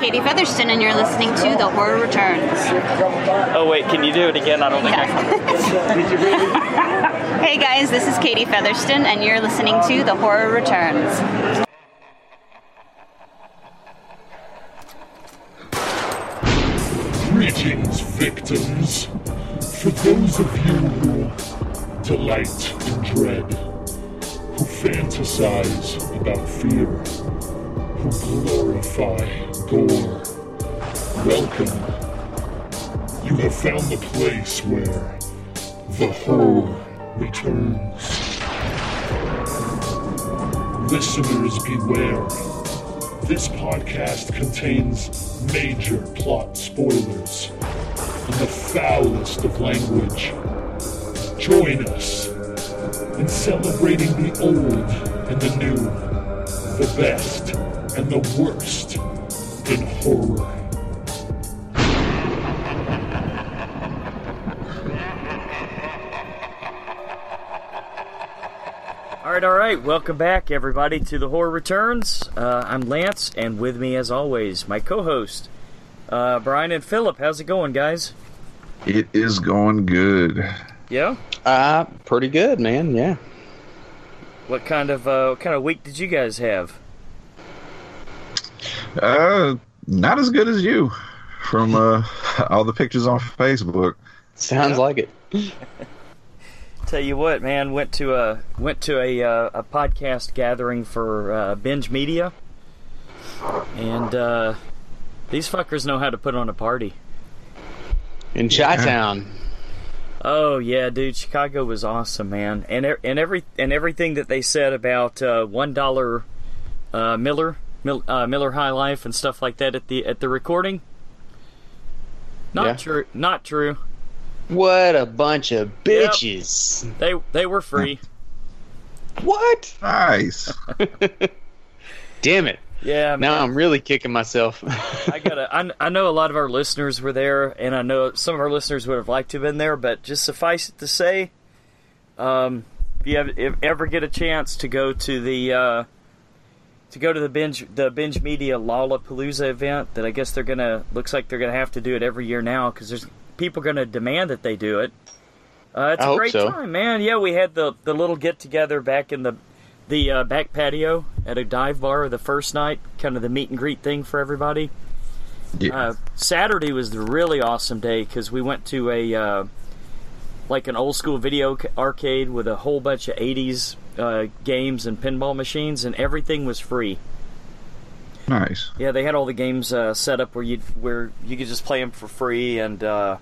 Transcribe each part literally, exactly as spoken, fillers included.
Katie Featherston, and you're listening to The Horror Returns. Oh, wait, can you do it again? I don't think yeah. I Hey guys, this is Katie Featherston, and you're listening to The Horror Returns. Greetings, victims. For those of you who delight in dread, who fantasize about fear, who glorify gore, welcome. You have found the place where the horror returns. Listeners, beware. This podcast contains major plot spoilers and the foulest of language. Join us in celebrating the old and the new, the best and the worst in horror. Alright, alright, welcome back everybody to The Horror Returns. Uh, I'm Lance, and with me as always, my co-host, uh, Brian and Philip. How's it going, guys? It is going good. Yeah? Uh, pretty good, man, yeah. What kind of, uh, what kind of week did you guys have? Uh, not as good as you, from uh, all the pictures on Facebook. Sounds yeah. like it. Tell you what, man, went to a went to a uh, a podcast gathering for uh, Binge Media, and uh, these fuckers know how to put on a party. In Chi-Town. Oh yeah, dude, Chicago was awesome, man, and er- and every and everything that they said about uh, one dollar uh, Miller Mil- uh, Miller High Life and stuff like that at the at the recording. Not Yeah. true. Not true. What a bunch of bitches. Yep. They they were free. What? Nice. Damn it. Yeah, man. Now I'm really kicking myself. I gotta. I, I know a lot of our listeners were there, and I know some of our listeners would have liked to have been there. But just suffice it to say, um, if you have, if ever get a chance to go to the uh, to go to the binge the Binge Media Lollapalooza event, that I guess they're gonna looks like they're gonna have to do it every year now because there's people gonna demand that they do it. Uh, it's I a hope great so. time, man. Yeah, we had the the little get together back in the the uh, back patio at a dive bar the first night, kind of the meet and greet thing for everybody. Yeah. Uh, Saturday was the really awesome day because we went to a uh, like an old school video ca- arcade with a whole bunch of eighties uh, games and pinball machines, and everything was free. Nice. Yeah, they had all the games uh, set up where you where you could just play them for free. And uh,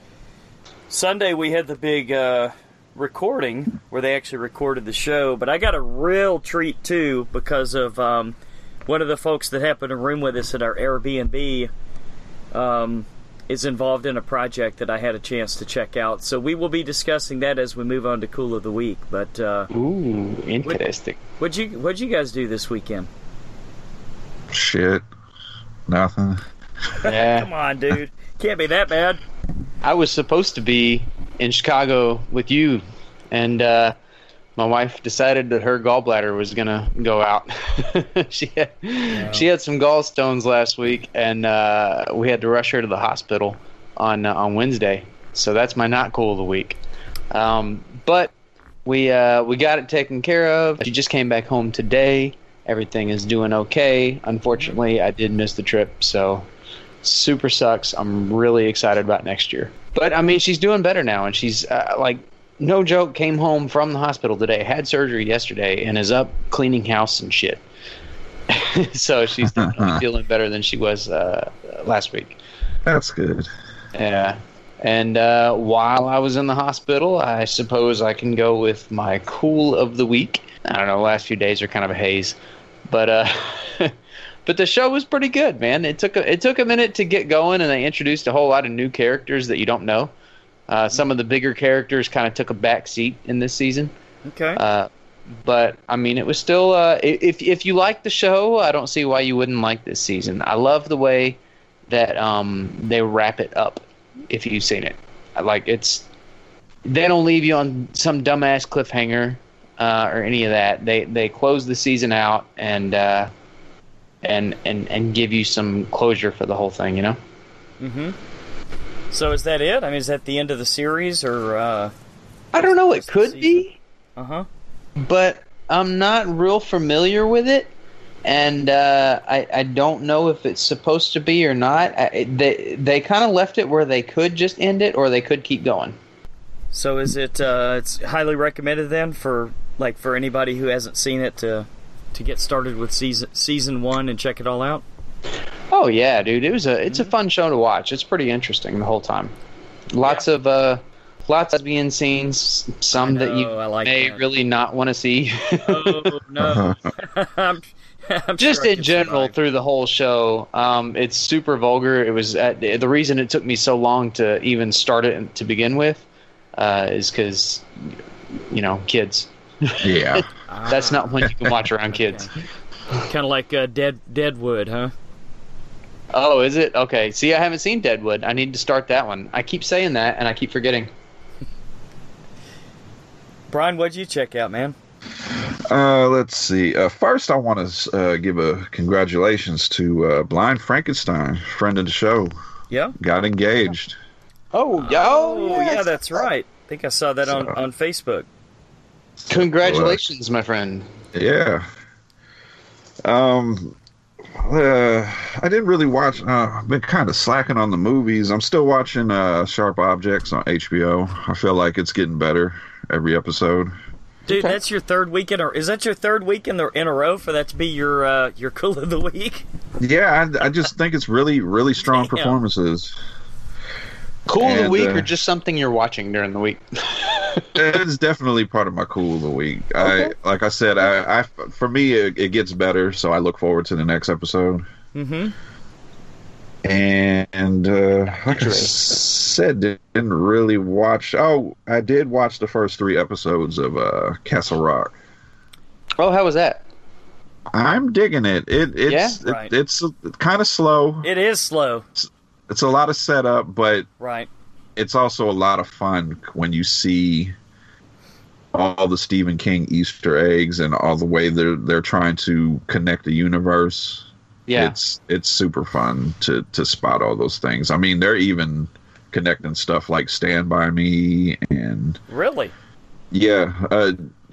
Sunday we had the big uh, recording where they actually recorded the show. But I got a real treat too because of um, one of the folks that happened to room with us at our Airbnb um, is involved in a project that I had a chance to check out. So we will be discussing that as we move on to Cool of the Week. But uh, Ooh, interesting. what'd you what'd you guys do this weekend? Shit. Nothing. Yeah. Come on, dude. Can't be that bad. I was supposed to be in Chicago with you, and uh, my wife decided that her gallbladder was gonna go out. she had, Yeah. she had some gallstones last week, and uh, we had to rush her to the hospital on uh, on Wednesday. So that's my not cool of the week. Um, but we uh, we got it taken care of. She just came back home today. Everything is doing okay. Unfortunately, I did miss the trip, so super sucks. I'm really excited about next year. But, I mean, she's doing better now, and she's, uh, like, no joke, came home from the hospital today, had surgery yesterday, and is up cleaning house and shit. So she's definitely feeling better than she was uh, last week. That's good. Yeah. And uh, while I was in the hospital, I suppose I can go with my cool of the week. I don't know, the last few days are kind of a haze. But uh, but the show was pretty good, man. It took a, it took a minute to get going, and they introduced a whole lot of new characters that you don't know. Uh, some of the bigger characters kind of took a back seat in this season. Okay. Uh, but I mean, it was still. Uh, if if you like the show, I don't see why you wouldn't like this season. I love the way that um, they wrap it up. If you've seen it, like it's they don't leave you on some dumbass cliffhanger uh, or any of that. They they close the season out, and uh, and and and give you some closure for the whole thing, you know. Mm-hmm. So is that it? I mean, is that the end of the series, or? Uh, I don't know. It could be. Uh huh. But I'm not real familiar with it, and uh, I I don't know if it's supposed to be or not. I, they they kind of left it where they could just end it, or they could keep going. So is it? Uh, it's highly recommended then for like for anybody who hasn't seen it to to get started with season season one and check it all out. Oh yeah, dude! It was a it's a fun show to watch. It's pretty interesting the whole time. Lots yeah. of uh, lots of lesbian scenes, some know, that you like may that. really not want to see. Oh no! I'm, I'm Just sure in general, survive. through the whole show, um, it's super vulgar. It was at, the reason it took me so long to even start it to begin with uh, is because you know kids. Yeah. That's not one you can watch around kids. Kind of like uh, Dead Deadwood, huh? Oh, is it? Okay. See, I haven't seen Deadwood. I need to start that one. I keep saying that, and I keep forgetting. Brian, what'd you check out, man? Uh, let's see. Uh, first, I want to uh, give a congratulations to uh, Blind Frankenstein, friend of the show. Yeah. Got engaged. Oh, yeah. Oh, yes. yeah, that's right. I think I saw that on, So- on Facebook. Congratulations, my friend. Yeah. Um, uh, I didn't really watch. Uh, I've been kind of slacking on the movies. I'm still watching uh, Sharp Objects on H B O. I feel like it's getting better every episode. Dude, Okay. that's your third week in a is that your third week in the in a row for that to be your uh, your cool of the week? Yeah, I, I just think it's really, really strong Damn. performances. Cool of the And, week uh, or just something you're watching during the week? It's definitely part of my cool of the week. I, Okay. like I said, I, I for me it, it gets better, so I look forward to the next episode. Mm-hmm. And uh, like I Interesting. said, didn't really watch. Oh, I did watch the first three episodes of uh, Castle Rock. Oh, how was that? I'm digging it. It it's Yeah? Right. it, it's kind of slow. It is slow. It's a lot of setup, but Right. it's also a lot of fun when you see all the Stephen King Easter eggs and all the way they're they're trying to connect the universe. Yeah. It's it's super fun to to spot all those things. I mean, they're even connecting stuff like Stand By Me and Really? yeah, uh,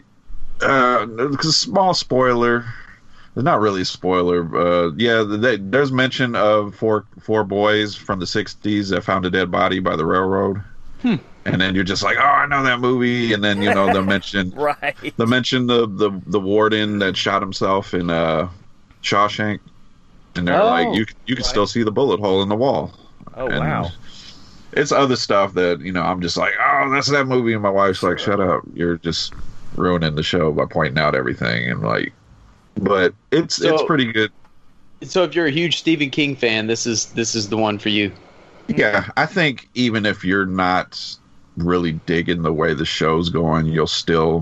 uh, small spoiler. Not really a spoiler. Uh, yeah, they, there's mention of four four boys from the sixties that found a dead body by the railroad. Hmm. And then you're just like, oh, I know that movie. And then you know they'll mention Right. they'll mention the, the the warden that shot himself in uh, Shawshank, and they're Oh, like, you you can right. still see the bullet hole in the wall. Oh And wow. It's other stuff that you know. I'm just like, oh, that's that movie, and my wife's like, shut up, you're just ruining the show by pointing out everything, and like, but it's So- it's pretty good. So if you're a huge Stephen King fan, this is this is the one for you. Yeah, I think even if you're not really digging the way the show's going, you'll still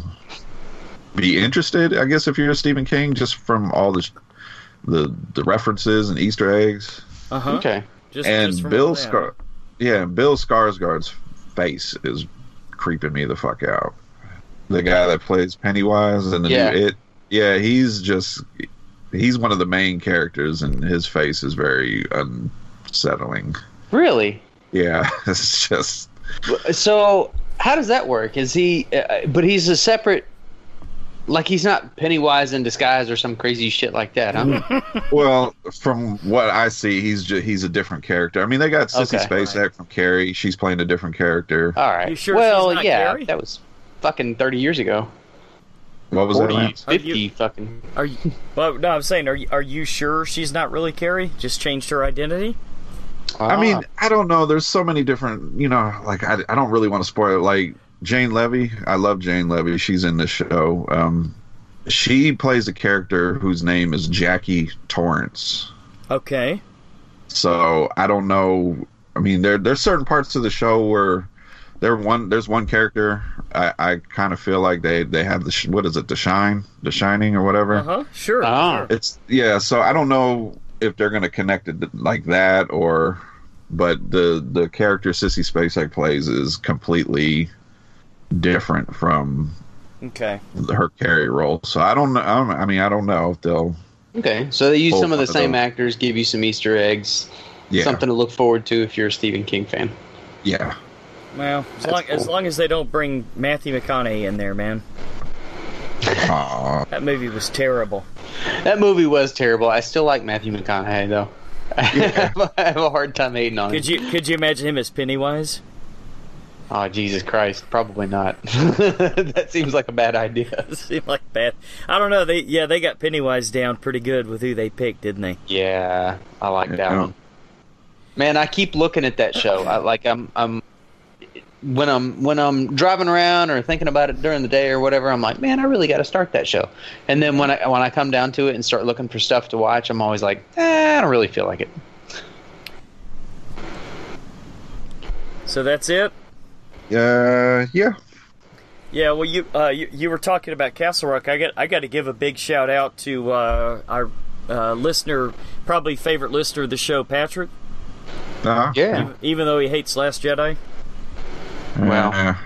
be interested. I guess if you're a Stephen King, just from all the the the references and Easter eggs, Uh huh. Okay. Just, and just from Bill all that. Scar, yeah, Bill Skarsgård's face is creeping me the fuck out. The guy that plays Pennywise in the Yeah. new It, yeah, he's just he's one of the main characters, and his face is very unsettling. Really? Yeah, it's just. So how does that work? Is he? Uh, but he's a separate. Like he's not Pennywise in disguise or some crazy shit like that, huh? Well, from what I see, he's ju- he's a different character. I mean, they got Sissy Okay. Spacek from Carrie. She's playing a different character. All right. You sure well, she's not yeah, Carrie? that was fucking thirty years ago. What was forty, that? Lance? fifty, Are you- fucking. Are you? Well, no, I'm saying, are you, are you sure she's not really Carrie? Just changed her identity? I mean, Ah. I don't know. There's so many different, you know, like I, I don't really want to spoil it. Like Jane Levy, I love Jane Levy. She's in this show. Um, she plays a character whose name is Jackie Torrance. Okay. So I don't know. I mean, there there's certain parts of the show where there one there's one character. I, I kind of feel like they they have the sh- what is it, the shine, the shining or whatever. Uh huh. Sure. Ah. sure. It's yeah. So I don't know if they're going to connect it like that or, but the the character Sissy Spacek plays is completely different from Okay. her Carrie role. So I don't know. I mean, I don't know if they'll Okay, so they use Pull some of the one of same those. actors, give you some Easter eggs, Yeah. something to look forward to if you're a Stephen King fan. Yeah. Well, as That's long, as cool. long as they don't bring Matthew McConaughey in there, man. Aw. That movie was terrible. That movie was terrible. I still like Matthew McConaughey though. Yeah. I have a hard time hating on him. Could you could you imagine him as Pennywise? Oh Jesus Christ! Probably not. That seems like a bad idea. It seemed like bad. I don't know. They yeah, they got Pennywise down pretty good with who they picked, didn't they? Yeah, I like that Yeah. one. Man, I keep looking at that show. I, like I'm, I'm when I'm when I'm driving around or thinking about it during the day or whatever. I'm like, man, I really got to start that show. And then when I when I come down to it and start looking for stuff to watch, I'm always like, eh, I don't really feel like it. So that's it. Uh, yeah. Yeah, well, you uh, you, you were talking about Castle Rock. I got I got to give a big shout out to uh, our uh, listener, probably favorite listener of the show, Patrick. Uh, Yeah. Even, even though he hates Last Jedi, Well. uh,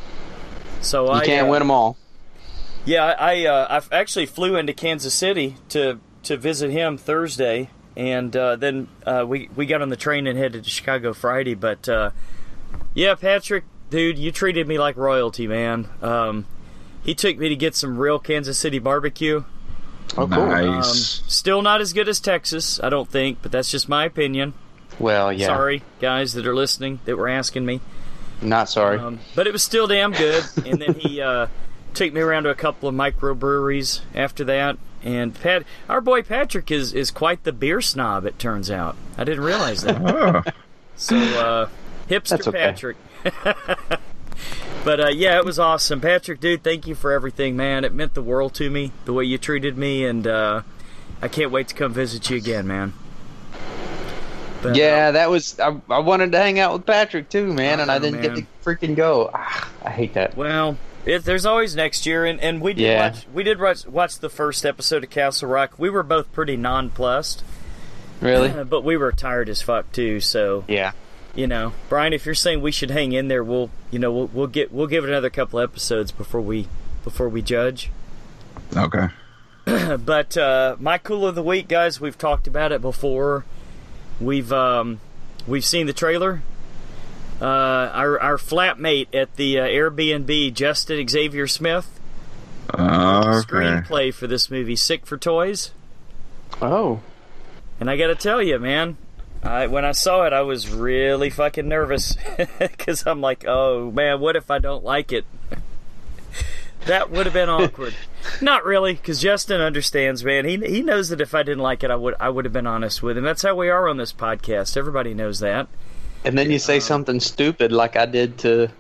so You I can't uh, win them all. Yeah, I uh, I actually flew into Kansas City to to visit him Thursday, and uh, then uh, we we got on the train and headed to Chicago Friday. But uh, yeah, Patrick, dude, you treated me like royalty, man. Um, he took me to get some real Kansas City barbecue. Oh, cool. Um, nice. still not as good as Texas, I don't think, but that's just my opinion. Well, yeah. Sorry, guys that are listening that were asking me. Not sorry. Um, but it was still damn good. And then he uh, took me around to a couple of microbreweries after that. And Pat, our boy Patrick is, is quite the beer snob, it turns out. I didn't realize that. Oh, So, uh, hipster That's okay. Patrick. But, uh, yeah, it was awesome. Patrick, dude, thank you for everything, man. It meant the world to me, the way you treated me. And uh, I can't wait to come visit you again, man. But, yeah, that was. I, I wanted to hang out with Patrick too, man, and I Oh, didn't man. get to freaking go. Ah, I hate that. Well, it, there's always next year, and, and we did Yeah. watch we did watch, watch the first episode of Castle Rock. We were both pretty nonplussed, Really? uh, but we were tired as fuck too. So Yeah. you know, Brian, if you're saying we should hang in there, we'll you know we'll, we'll get we'll give it another couple episodes before we before we judge. okay. But uh, my cool of the week, guys, we've talked about it before. We've um, we've seen the trailer. Uh, our our flatmate at the uh, Airbnb, Justin Xavier Smith, Uh, okay. screenplay for this movie, Sick for Toys. Oh. And I gotta tell you, man, I, when I saw it, I was really fucking nervous because I'm like, oh man, what if I don't like it? That would have been awkward. Not really, because Justin understands, man. He he knows that if I didn't like it, I would I would have been honest with him. That's how we are on this podcast. Everybody knows that. And then you say something stupid like I did to.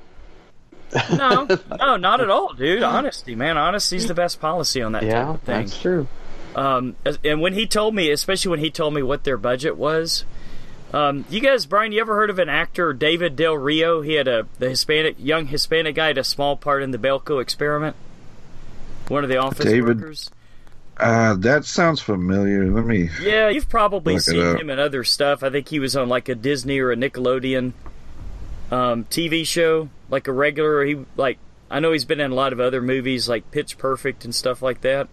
No, no, not at all, dude. Honesty, man. Honesty's the best policy on that type Yeah, of thing. that's true. Um, and when he told me, especially when he told me what their budget was, um, you guys, Brian, you ever heard of an actor, David Del Rio? He had a the Hispanic young Hispanic guy had a small part in the Belko Experiment. One of the office David- workers. Uh, that sounds familiar. Let me. Yeah, you've probably Look it seen up. him in other stuff. I think he was on like a Disney or a Nickelodeon um, T V show, like a regular. He like I know he's been in a lot of other movies, like Pitch Perfect and stuff like that.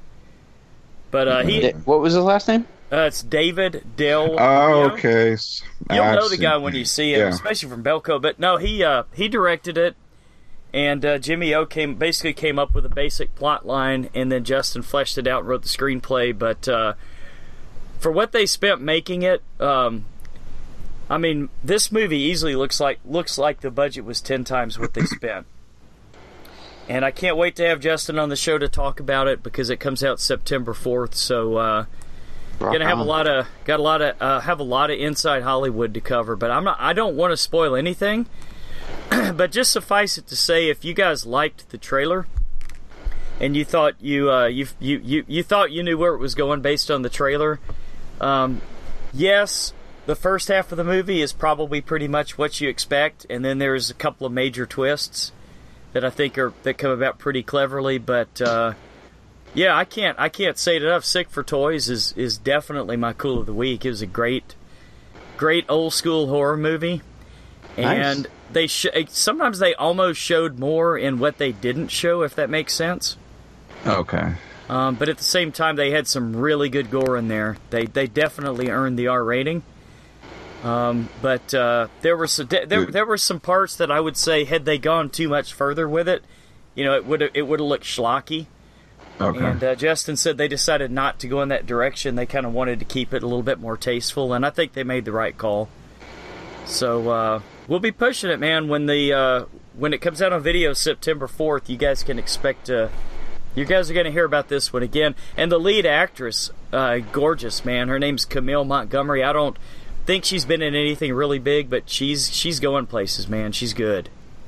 But uh, he, Da- What was his last name? uh, it's David Del. Oh, Rio. okay. You'll I've know the seen- guy when you see him, Yeah. especially from Belko. But no, he uh, he directed it, and uh, Jimmy O came basically came up with a basic plot line, and then Justin fleshed it out and wrote the screenplay. But uh, for what they spent making it, um, I mean, this movie easily looks like looks like the budget was ten times what they spent. And I can't wait to have Justin on the show to talk about it because it comes out September fourth. So. Uh, Gonna have a lot of got a lot of uh, have a lot of inside Hollywood to cover, but I'm not. I don't want to spoil anything. But just suffice it to say, if you guys liked the trailer and you thought you uh, you, you you you thought you knew where it was going based on the trailer, um, yes, the first half of the movie is probably pretty much what you expect, and then there's a couple of major twists that I think are that come about pretty cleverly, but. Uh, Yeah, I can't. I can't say it enough. Sick for Toys is, is definitely my cool of the week. It was a great, great old school horror movie, and Nice. they sh- sometimes they almost showed more in what they didn't show, if that makes sense. Okay. Um, but at the same time, they had some really good gore in there. They they definitely earned the R rating. Um, but uh, there were some there there were some parts that I would say, had they gone too much further with it, you know, it would it would have looked schlocky. Okay. And uh, Justin said they decided not to go in that direction. They kind of wanted to keep it a little bit more tasteful, and I think they made the right call. So uh, we'll be pushing it, man. When the uh, when it comes out on video September fourth, you guys can expect to. You guys are going to hear about this one again. And the lead actress, uh, gorgeous, man. Her name's Camille Montgomery. I don't think she's been in anything really big, but she's she's going places, man. She's good.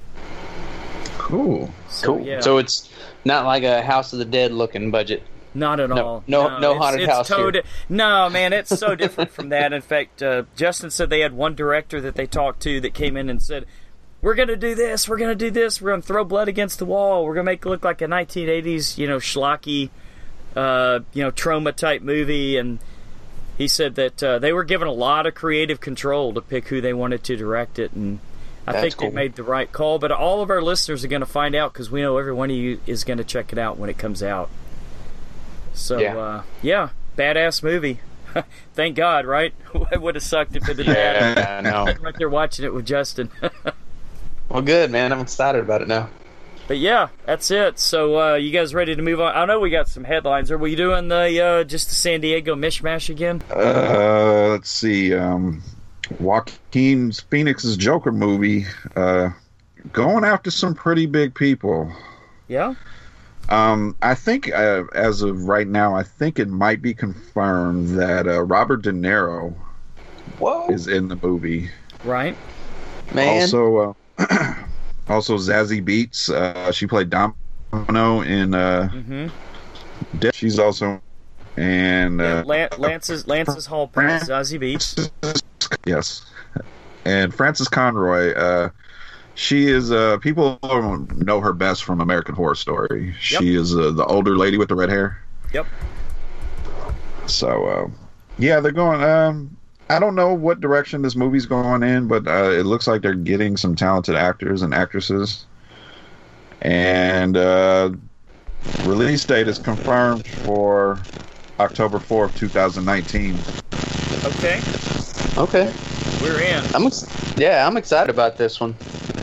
Cool. So, Cool. yeah. So it's not like a House of the Dead looking budget. Not at No- all. no- no it's- haunted it's house here. totally- No, man, it's so different from that. In fact, uh, Justin said they had one director that they talked to that came in and said, we're going to do this, we're going to do this, we're going to throw blood against the wall, we're going to make it look like a nineteen eighties, you know, schlocky, uh, you know, trauma-type movie. And he said that uh, they were given a lot of creative control to pick who they wanted to direct it, and I That's think cool. they made the right call. But all of our listeners are going to find out because we know every one of you is going to check it out when it comes out. So, Yeah. uh, yeah, badass movie. Thank God, right? It would have sucked if it didn't Yeah, happen. I know. I'm right there watching it with Justin. Well, good, man. I'm excited about it now. But yeah, that's it. So, uh, you guys ready to move on? I know we got some headlines. Are we doing the uh, just the San Diego mishmash again? Uh, let's see. Um, Joaquin Phoenix's Joker movie, uh, going after some pretty big people. Yeah? Um, I think uh, as of right now, I think it might be confirmed that uh, Robert De Niro Whoa, is in the movie. Right? man. Also, uh, also Zazie Beetz. Uh, she played Domino in uh, Mm-hmm. Death. She's also and Yeah, uh, Lan- Lance's, Lance's Hall Prince, Zazie Beetz. yes, and Frances Conroy. Uh, she is. Uh, people know her best from American Horror Story. Yep. She is uh, the older lady with the red hair. Yep. So, uh, yeah, they're going. Um, I don't know what direction this movie's going in, but uh, it looks like they're getting some talented actors and actresses. And uh, release date is confirmed for October fourth, twenty nineteen. Okay, Okay. we're in. I'm ex- yeah, I'm excited about this one.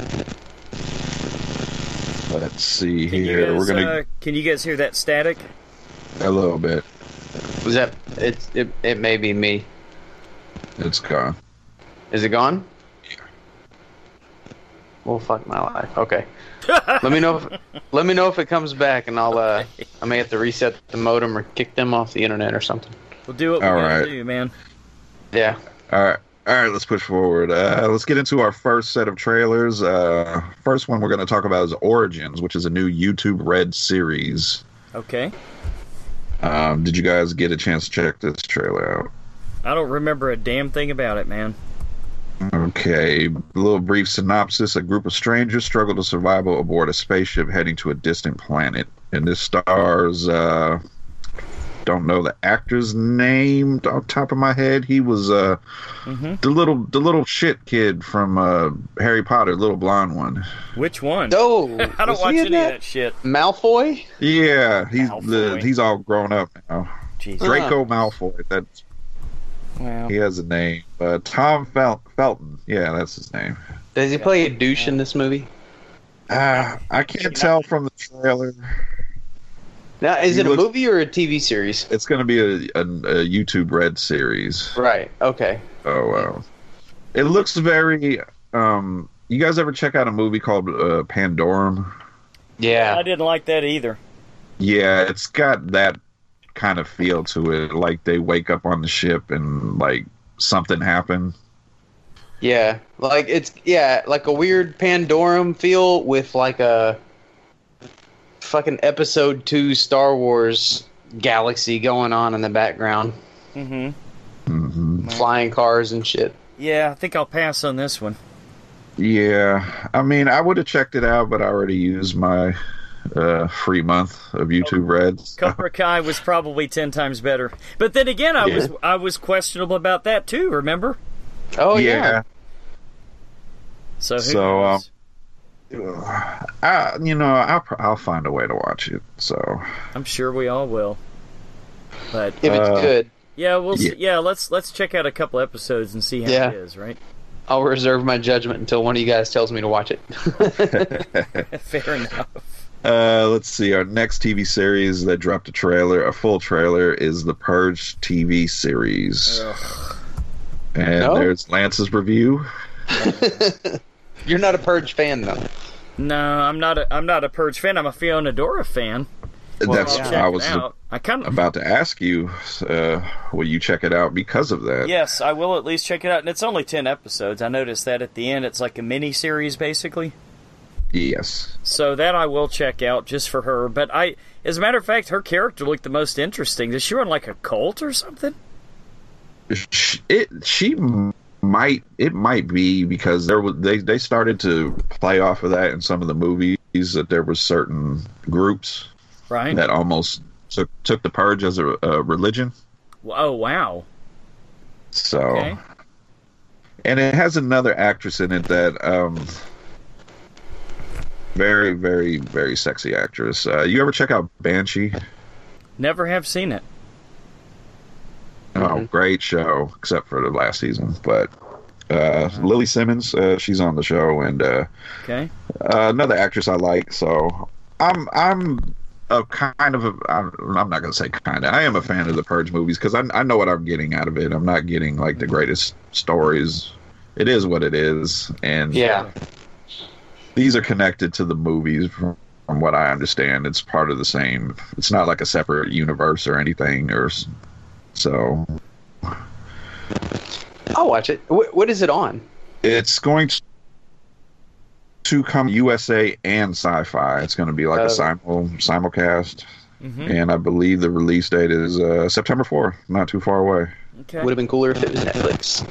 Let's see Can you here. guys, We're gonna uh, can you guys hear that static? a little bit. Was that? It's it. It may be me. It's gone. Is it gone? Yeah. Well, fuck my life. Okay. let me know. If, let me know if it comes back, and I'll. Uh, I may have to reset the modem or kick them off the internet or something. We'll do what we All gotta right. do, man. Yeah. All right. All right, let's push forward. Uh, let's get into our first set of trailers. Uh, first one we're going to talk about is Origins, which is a new YouTube Red series. Okay. Um, did you guys get a chance to check this trailer out? I don't remember a damn thing about it, man. Okay, a little brief synopsis. A group of strangers struggle to survive aboard a spaceship heading to a distant planet. And this stars, uh, don't know the actor's name off the top of my head. He was uh, Mm-hmm. the little the little shit kid from uh, Harry Potter, little blonde one. Which one? Oh, I don't was watch he any in of that? that shit. Malfoy. Yeah, he's the, Malfoy. he's all grown up now. Jesus. Draco Malfoy. That's Wow. he has a name. Uh, Tom Fel- Felton. Yeah, that's his name. Does he play a douche in this movie? Uh, I can't tell from the trailer. Now, is He it a looks- movie or a T V series? It's going to be a, a, a YouTube Red series. Right. Okay. Oh wow! It looks very. Um, you guys ever check out a movie called uh, Pandorum? Yeah. I didn't like that either. Yeah, it's got that kind of feel to it. Like they wake up on the ship and like something happened. Yeah. Like it's yeah, like a weird Pandorum feel with like a fucking episode two Star Wars galaxy going on in the background. Mm-hmm. hmm Flying cars and shit. Yeah, I think I'll pass on this one. Yeah, I mean, I would have checked it out, but I already used my uh, free month of YouTube Reds. Cobra Kai was probably ten times better. But then again, I Yeah. was I was questionable about that too. Remember? Oh yeah. yeah. So who So, knows? I, you know, I'll I'll find a way to watch it. So I'm sure we all will. But If it's Uh, good, yeah, we'll yeah. see. Yeah, let's let's check out a couple episodes and see how Yeah. it is, right? I'll reserve my judgment until one of you guys tells me to watch it. Fair enough. Uh, let's see. Our next T V series that dropped a trailer, a full trailer, is the Purge T V series. Ugh. And No? there's Lance's review. You're not a Purge fan, though. No, I'm not a I'm not a Purge fan. I'm a Fiona Dora fan. That's I'll I check was it out. I kind of about to ask you. Uh, will you check it out because of that? yes, I will at least check it out. And it's only ten episodes. I noticed that at the end, it's like a mini series basically. Yes. So that I will check out just for her. But I, as a matter of fact, her character looked the most interesting. Does she run like a cult or something? Sh- It she might it might be because there was they they started to play off of that in some of the movies that there were certain groups Right. that almost took took the purge as a, a religion. Oh wow. So, Okay. and it has another actress in it that um very very very sexy actress. Uh, you ever check out Banshee? Never have seen it. Oh, great show, except for the last season. But uh, Lily Simmons, uh, she's on the show, and uh, Okay. uh, another actress I like. So I'm I'm a kind of a I'm, I'm not gonna say kind of. I am a fan of the Purge movies because I I know what I'm getting out of it. I'm not getting like the greatest stories. It is what it is, and Yeah. these are connected to the movies. From, from what I understand, it's part of the same. It's not like a separate universe or anything, or s- so. I'll watch it. What, what is it on? It's going to to come U S A and Sci-Fi. It's going to be like Uh, a simul simulcast, Mm-hmm. and I believe the release date is uh, September fourth. Not too far away. Okay. Would have been cooler if it was Netflix.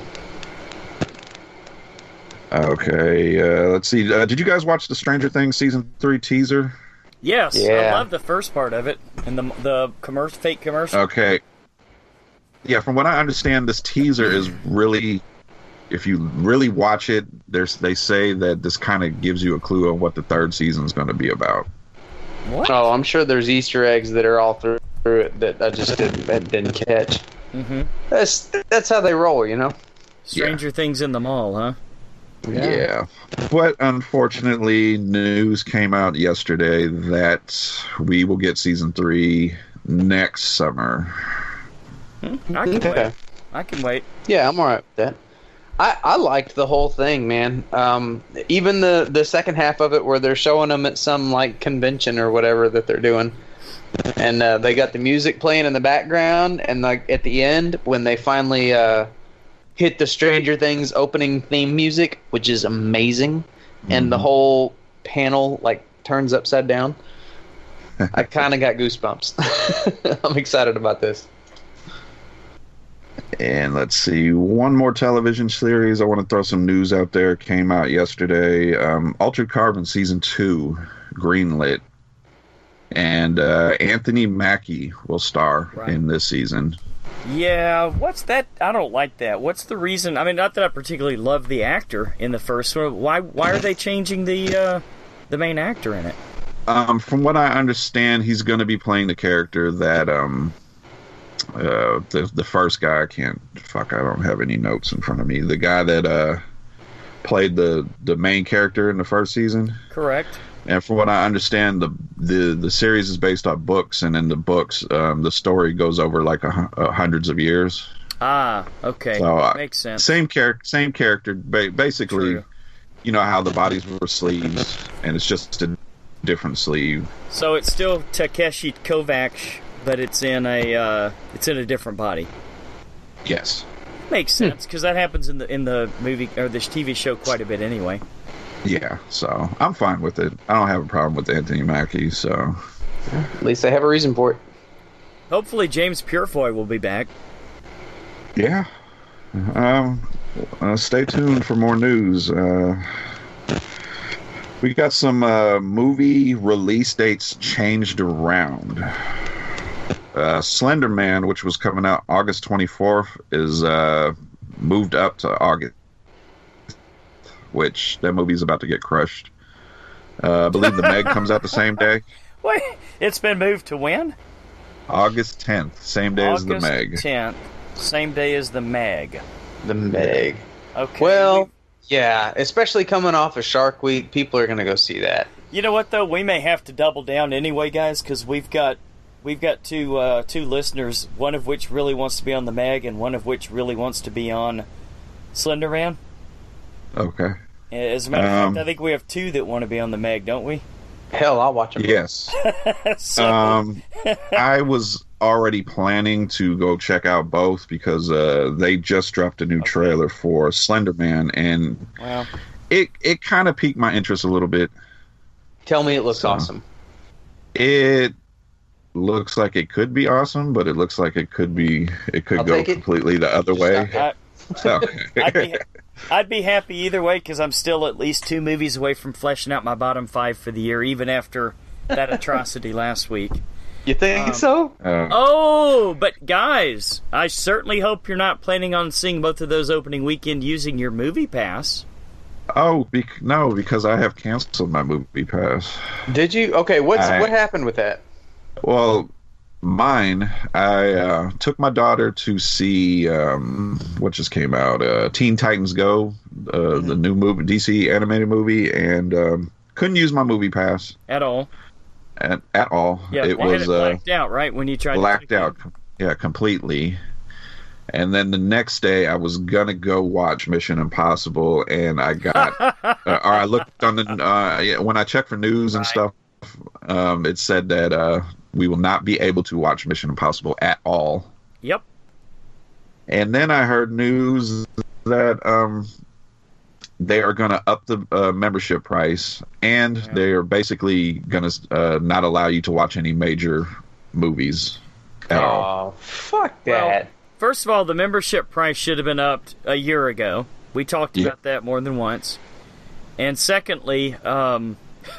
Okay, uh, let's see. Uh, did you guys watch the Stranger Things season three teaser? Yes, I Yeah. love the first part of it and the the commercial, fake commercial. Okay. Yeah, from what I understand, this teaser is really, if you really watch it, there's they say that this kind of gives you a clue on what the third season is going to be about. What? Oh, I'm sure there's Easter eggs that are all through it that I just didn't, that didn't catch. Mm-hmm. That's that's how they roll, you know. Stranger Things in the mall, huh? Yeah. But unfortunately, news came out yesterday that we will get season three next summer. I can Okay. wait. I can wait. Yeah, I'm alright with that. I, I liked the whole thing, man. Um, even the, the second half of it where they're showing them at some like convention or whatever that they're doing, and uh, they got the music playing in the background, and like at the end when they finally uh, hit the Stranger Things opening theme music, which is amazing, and the whole panel like turns upside down. I kind of got goosebumps. I'm excited about this. And let's see, one more television series. I want to throw some news out there. Came out yesterday. Um, Altered Carbon season two, greenlit, and uh, Anthony Mackie will star Right. in this season. Yeah, what's that? I don't like that. What's the reason? I mean, not that I particularly love the actor in the first one. Why? Why are they changing the uh, the main actor in it? Um, from what I understand, he's going to be playing the character that um, uh, the the first guy. I can't fuck. I don't have any notes in front of me. The guy that uh played the the main character in the first season. Correct. And from what I understand, the the the series is based on books, and in the books, um, the story goes over like a, hu- uh, hundreds of years. Ah, okay, So, uh, makes sense. Same character, same character. Ba- basically, True. you know how the bodies were sleeves, and it's just a different sleeve. So it's still Takeshi Kovacs, but it's in a uh, it's in a different body. Yes. Makes sense because that happens in the in the movie or this T V show quite a bit anyway. Yeah. So I'm fine with it. I don't have a problem with Anthony Mackie. So At least they have a reason for it. Hopefully, James Purefoy will be back. yeah. Um. Uh, stay tuned for more news. Uh, we got some uh, movie release dates changed around. Uh, Slender Man, which was coming out August twenty-fourth, is uh, moved up to August, which that movie's about to get crushed. Uh, I believe the Meg comes out the same day. Wait, it's been moved to when? August tenth, same day as the August Meg. tenth, same day as the Meg. The Meg. Okay. Well, yeah, especially coming off of Shark Week, people are going to go see that. You know what though? We may have to double down anyway, guys, because we've got we've got two uh, two listeners, one of which really wants to be on the Meg, and one of which really wants to be on Slender Man. Okay. As a matter of Um, fact, I think we have two that want to be on the Meg, don't we? Hell, I'll watch them. Yes. So, Um, I was already planning to go check out both because uh, they just dropped a new trailer for Slender Man, and well, it it kind of piqued my interest a little bit. Tell me it looks So- awesome. It looks like it could be awesome, but it looks like it could be it could I'll go take it. completely the other Just way. stop So, I'd be I'd be happy either way because I'm still at least two movies away from fleshing out my bottom five for the year, even after that atrocity last week. You think Um, so? uh, Oh, but guys, I certainly hope you're not planning on seeing both of those opening weekend using your movie pass. oh, bec- no, because I have canceled my movie pass. Did you? Okay, what's I- what happened with that? Well, mine, I uh, took my daughter to see um, what just came out, uh, Teen Titans Go, uh, Mm-hmm. the new movie, D C animated movie, and um, couldn't use my movie pass At all. at, at all. Yeah, it you had was it uh, blacked out, right, when you tried blacked to out, yeah, completely. And then the next day, I was gonna go watch Mission Impossible, and I got, uh, or I looked on the uh, yeah, when I checked for news and Right. stuff, um, it said that uh, we will not be able to watch Mission Impossible at all. Yep. And then I heard news that um, they are going to up the uh, membership price, and Yeah. they are basically going to uh, not allow you to watch any major movies at all. Oh, fuck Well, that. First of all, the membership price should have been upped a year ago. We talked Yeah. about that more than once. And secondly, um,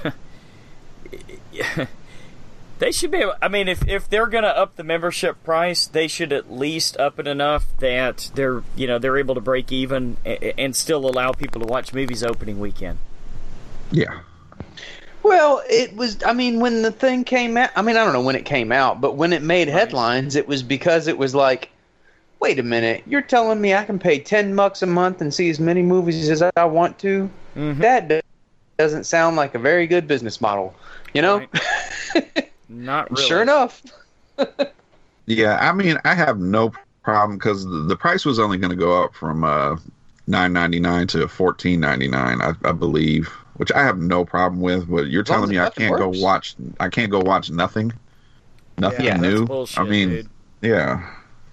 they should be able, I mean, if, if they're going to up the membership price, they should at least up it enough that they're, you know, they're able to break even and, and still allow people to watch movies opening weekend. Yeah. Well, it was. I mean, when the thing came out, I mean, I don't know when it came out, but when it made Right. headlines, it was because it was like, wait a minute, you're telling me I can pay ten bucks a month and see as many movies as I want to? Mhm. That do- doesn't sound like a very good business model, you know? Not really. Sure enough. Yeah, I mean, I have no problem because the, the price was only going to go up from uh, nine ninety nine to fourteen ninety nine, I, I believe, which I have no problem with. But you're As long telling as me it I fucking can't works. go watch, I can't go watch nothing, nothing Yeah, That's new. bullshit, I mean, dude. yeah.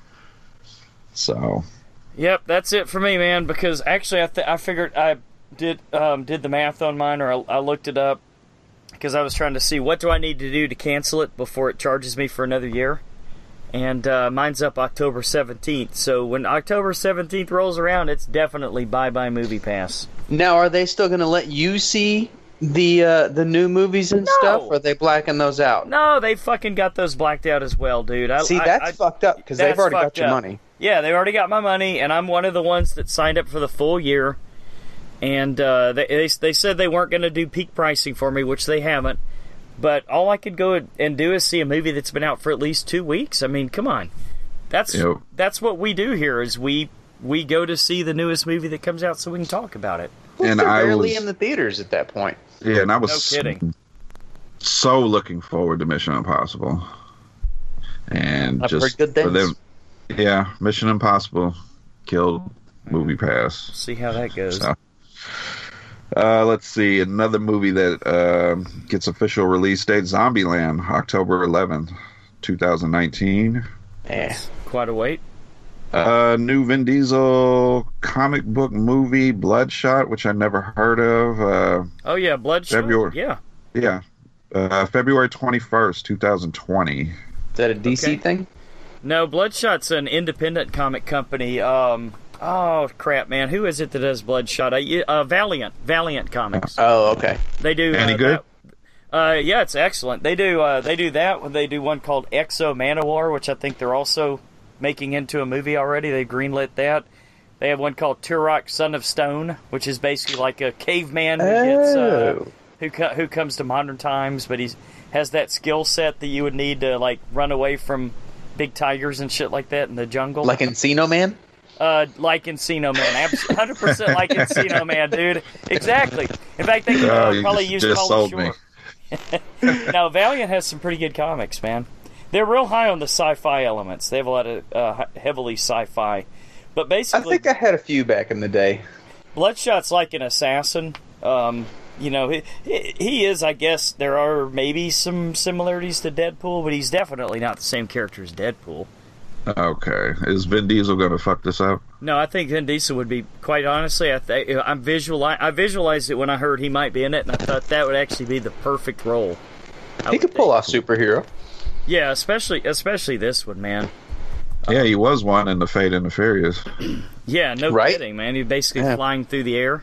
So Yep, that's it for me, man. Because actually, I th- I figured I did um, did the math on mine, or I, I looked it up because I was trying to see what do I need to do to cancel it before it charges me for another year. And uh, mine's up October seventeenth. So when October seventeenth rolls around, it's definitely bye bye Movie Pass. Now, are they still going to let you see the uh, the new movies and No. stuff, or are they blacking those out? No, they fucking got those blacked out as well, dude. I, See, I- that's I- fucked up because they've that's already got fucked your up. money. Yeah, they already got my money, and I'm one of the ones that signed up for the full year. And uh, they, they they said they weren't going to do peak pricing for me, which they haven't. But all I could go and do is see a movie that's been out for at least two weeks. I mean, come on, that's Yep. that's what we do here. Is we we go to see the newest movie that comes out so we can talk about it. Well, And they're I barely was- in the theaters at that point. yeah, and I No was kidding. so looking forward to Mission Impossible, and I've just heard good for things. them, yeah, Mission Impossible killed Movie Pass. See how that goes. So, uh, let's see another movie that uh, gets official release date: Zombieland, October eleventh, two thousand nineteen. Yeah. Quite a wait. Uh, new Vin Diesel comic book movie, Bloodshot, which I never heard of. Uh, Oh yeah, Bloodshot. February. Yeah. yeah, uh, February twenty-first, two thousand twenty. Is that a D C Okay. thing? No, Bloodshot's an independent comic company. Um, oh crap, man, who is it that does Bloodshot? Uh, uh, Valiant, Valiant Comics. Oh, okay. They do. Any uh, good? that- uh, yeah, it's excellent. They do. Uh, they do that. When they do one called Exo Manowar, which I think they're also making into a movie already. They greenlit that. They have one called Turok, Son of Stone, which is basically like a caveman who gets uh, Oh. who co- who comes to modern times, but he's has that skill set that you would need to like run away from big tigers and shit like that in the jungle. Like Encino Man? Uh, like Encino Man, one hundred percent like Encino Man, dude. Exactly. In fact, they could uh, Oh, you probably just- use just Pauly sold me. Shore. Now, Valiant has some pretty good comics, man. They're real high on the sci-fi elements. They have a lot of uh, heavily sci-fi. But I basically, think I had a few back in the day. Bloodshot's like an assassin. Um, you know, he, he he is, I guess, there are maybe some similarities to Deadpool, but he's definitely not the same character as Deadpool. Okay. Is Vin Diesel going to fuck this up? No, I think Vin Diesel would be, quite honestly, I th- I'm visual. I visualized it when I heard he might be in it, and I thought that would actually be the perfect role. I He would could pull think. off superhero. Yeah, especially especially this one, man. Yeah, he was one in the Fate and the Furious. Yeah, no Right? kidding, man. He's basically Yeah. flying through the air.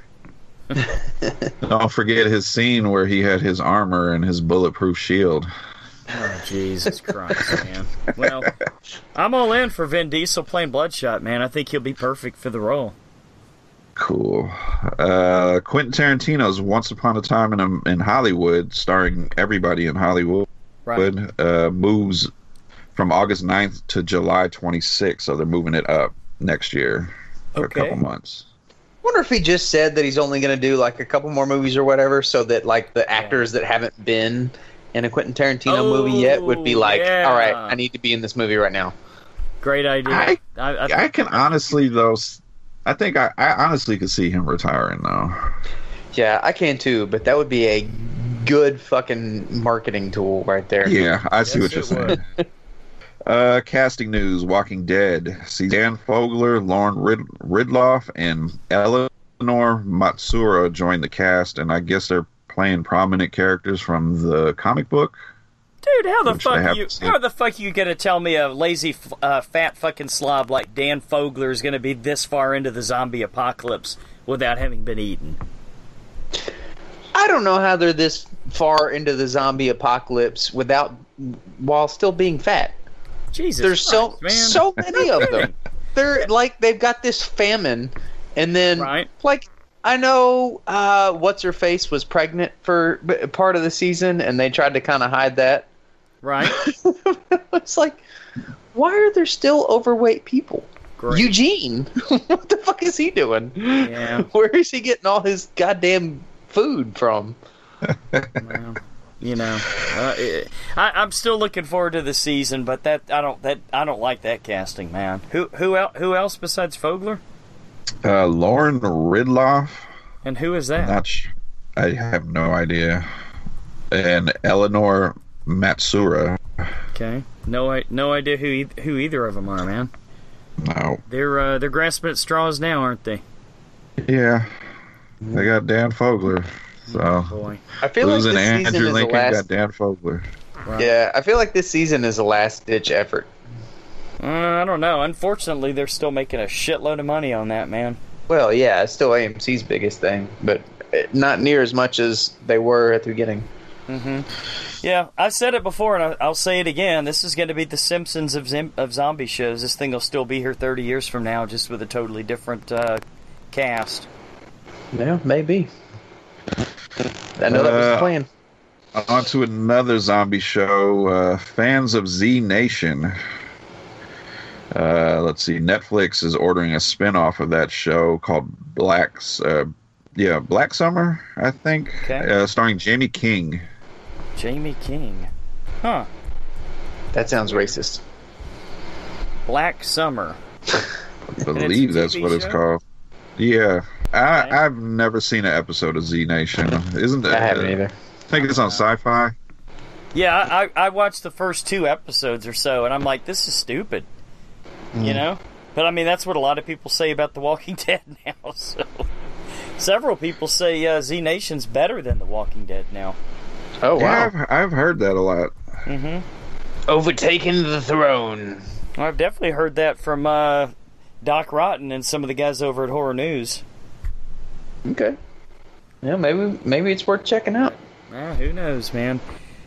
Don't forget his scene where he had his armor and his bulletproof shield. Oh, Jesus Christ, man. Well, I'm all in for Vin Diesel playing Bloodshot, man. I think he'll be perfect for the role. Cool. Uh, Quentin Tarantino's Once Upon a Time in, in Hollywood, starring everybody in Hollywood, Right. uh, moves from August ninth to July twenty-sixth, so they're moving it up next year for Okay. a couple months. Wonder if he just said that he's only going to do like a couple more movies or whatever, so that like the actors that haven't been in a Quentin Tarantino Oh, movie yet would be like, yeah. all right, I need to be in this movie right now. Great idea. I- I, I, I can honestly, though, s- I think I, I honestly could see him retiring, though. Yeah, I can too, but that would be a good fucking marketing tool right there. Yeah, I see Yes, what you're it saying. Uh, casting news: Walking Dead. See Dan Fogler, Lauren Rid- Ridloff, and Eleanor Matsura join the cast, and I guess they're playing prominent characters from the comic book. Dude, how the Which they fuck haven't you? seen. How the fuck you gonna tell me a lazy, f- uh, fat fucking slob like Dan Fogler is gonna be this far into the zombie apocalypse without having been eaten? I don't know how they're this far into the zombie apocalypse without while still being fat. Jesus, There's so Christ, man. so many of them. They're like they've got this famine, and then Right. like I know uh, what's her face was pregnant for b- part of the season, and they tried to kind of hide that. Right? It's like, why are there still overweight people? Great. Eugene, what the fuck is he doing? Yeah. Where is he getting all his goddamn food from? Well, you know, uh, it, I, I'm still looking forward to the season, but that I don't that I don't like that casting, man. Who who el- who else besides Fogler? Uh, Lauren Ridloff. And who is that? Not sh- I have no idea. And Eleanor Matsura. Okay, no I no idea who e- who either of them are, man. No. They're uh, they're grasping at straws now, aren't they? Yeah. They got Dan Fogler. So Boy, I feel like losing this season Andrew is Lincoln the last. got Dan Fogler. right. Yeah, I feel like this season is a last ditch effort. Uh, I don't know. Unfortunately, they're still making a shitload of money on that, man. Well, yeah, it's still A M C's biggest thing, but not near as much as they were at the beginning. Mm-hmm. Yeah, I've said it before, and I- I'll say it again. This is going to be the Simpsons of zim- of zombie shows. This thing will still be here thirty years from now, just with a totally different uh, cast. Yeah, maybe. I know that was the Uh, plan. On to another zombie show. Uh, fans of Z Nation. Uh, let's see. Netflix is ordering a spin-off of that show called Black. Uh, yeah, Black Summer, I think. Okay. Uh, starring Jamie King. Jamie King. Huh. That sounds racist. Black Summer. I believe a that's T V what it's show? called. Yeah. I, Okay. I've never seen an episode of Z Nation. Isn't it? I haven't either. I think it's on Sci-Fi. Yeah, I, I I watched the first two episodes or so, and I'm like, this is stupid. You know? But, I mean, that's what a lot of people say about The Walking Dead now, so... Several people say uh, Z Nation's better than The Walking Dead now. Oh, Yeah, wow. I've, I've heard that a lot. Mm-hmm. Overtaking the throne. I've definitely heard that from uh, Doc Rotten and some of the guys over at Horror News. Okay. Yeah, maybe maybe it's worth checking out. Ah, who knows, man?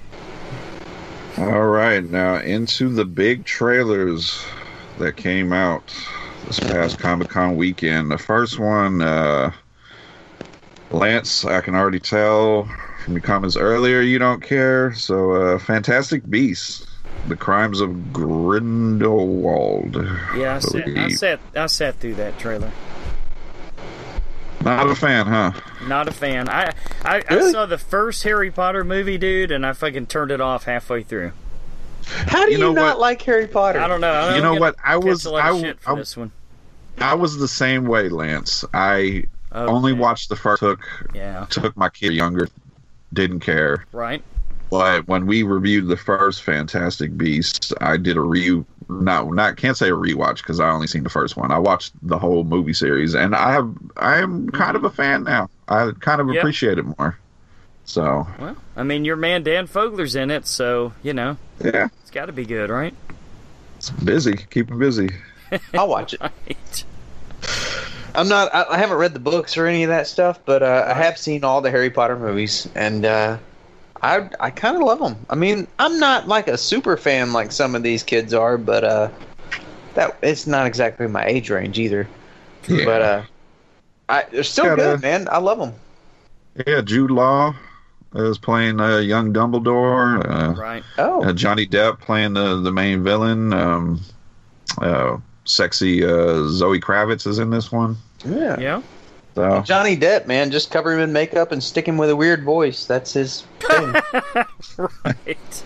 All right, now into the big trailers that came out this past Comic-Con weekend. The first one, uh, Lance, I can already tell from your comments earlier, you don't care. So, uh, Fantastic Beasts: The Crimes of Grindelwald. Yeah, I sat, I sat, I sat through that trailer. Not a fan, huh? Not a fan. I, I, Really? I saw the first Harry Potter movie, dude, and I fucking turned it off halfway through. How do You you, know not what? like Harry Potter? I don't know. I You know don't what? I catch was- a lot of I- shit for I- this one. I was the same way, Lance. I Okay. only watched the first. Took Yeah. took my kid younger, didn't care. Right. But when we reviewed the first Fantastic Beasts, I did a re not not can't say a rewatch because I only seen the first one. I watched the whole movie series, and I have I am kind of a fan now. I kind of Yeah. appreciate it more. So Well, I mean, your man Dan Fogler's in it, so you know yeah, it's got to be good, right? it's busy. Keep him busy. I'll watch it. Right. I'm not. I, I haven't read the books or any of that stuff, but uh, I have seen all the Harry Potter movies, and uh, I I kind of love them. I mean, I'm not like a super fan like some of these kids are, but uh, that it's not exactly my age range either. Yeah. But uh, I they're still Gotta- good, man. I love them. Yeah, Jude Law is playing uh, young Dumbledore. Uh, Right. Oh, uh, Johnny Depp playing the the main villain. Um, uh, sexy uh, Zoe Kravitz is in this one. yeah. Yeah. So Johnny Depp, man, just cover him in makeup and stick him with a weird voice. That's his thing. Right.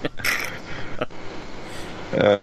Uh,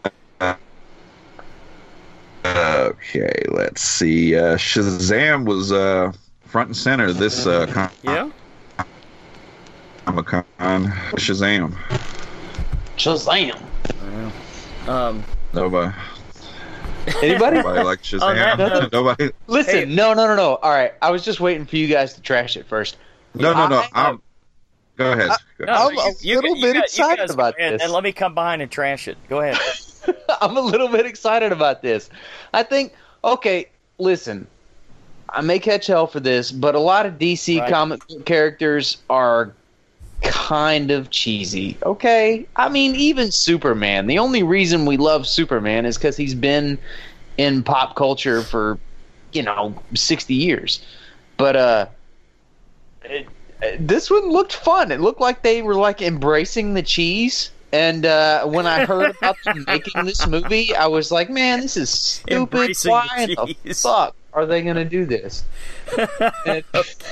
okay, let's see. Uh, Shazam was uh, front and center this uh, Yeah. Comic Con. Shazam. Shazam. Um. Nobody, Anybody? nobody like On that Shazam. note- nobody. Listen, Hey. no, no, no, no. All right, I was just waiting for you guys to trash it first. No, no, no. I- I'm, go ahead. Go No, ahead. I'm a little bit excited guys about go ahead, this. And let me come behind and trash it. Go ahead. I'm a little bit excited about this. I think, okay, listen, I may catch hell for this, but a lot of D C Right. comic book characters are kind of cheesy, okay? I mean, even Superman. The only reason we love Superman is because he's been in pop culture for, you know, sixty years. But, uh, it, this one looked fun. It looked like they were, like, embracing the cheese. And uh, when I heard about them making this movie, I was like, man, this is stupid. Embracing Why the in the cheese. fuck are they going to do this? And-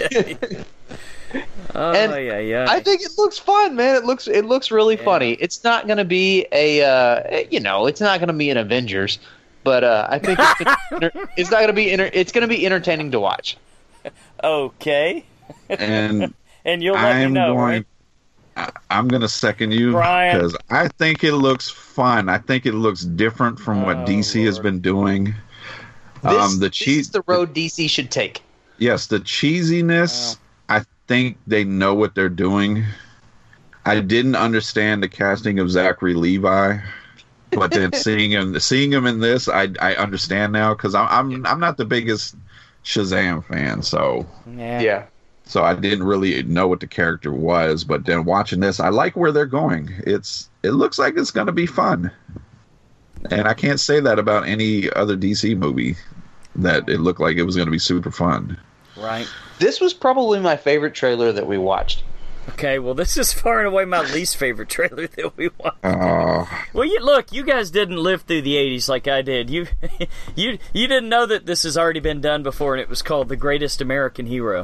Oh And yeah, yeah. I think it looks fun, man. It looks it looks really Yeah. funny. It's not going to be a, uh, you know, it's not going to be an Avengers, but uh, I think it's, gonna, it's not going to be, enter- it's going to be entertaining to watch. Okay. And And you'll let me I'm know, going. right? I- I'm going to second you Brian. because I think it looks fun. I think it looks different from what Oh, D C has Lord. been doing. This, um, the this cheese. is the road D C should take. Yes, the cheesiness. I think they know what they're doing. I didn't understand the casting of Zachary Levi, but then seeing him, seeing him in this, I I understand now because I'm I'm I'm not the biggest Shazam fan, so Yeah. Yeah. so I didn't really know what the character was. But then watching this, I like where they're going. It's it looks like it's gonna be fun, and I can't say that about any other D C movie. That it looked like it was gonna be super fun. Right. This was probably my favorite trailer that we watched. Okay. Well, this is far and away my least favorite trailer that we watched. Uh, Well, you look. You guys didn't live through the eighties like I did. You, you, you didn't know that this has already been done before, and it was called The Greatest American Hero.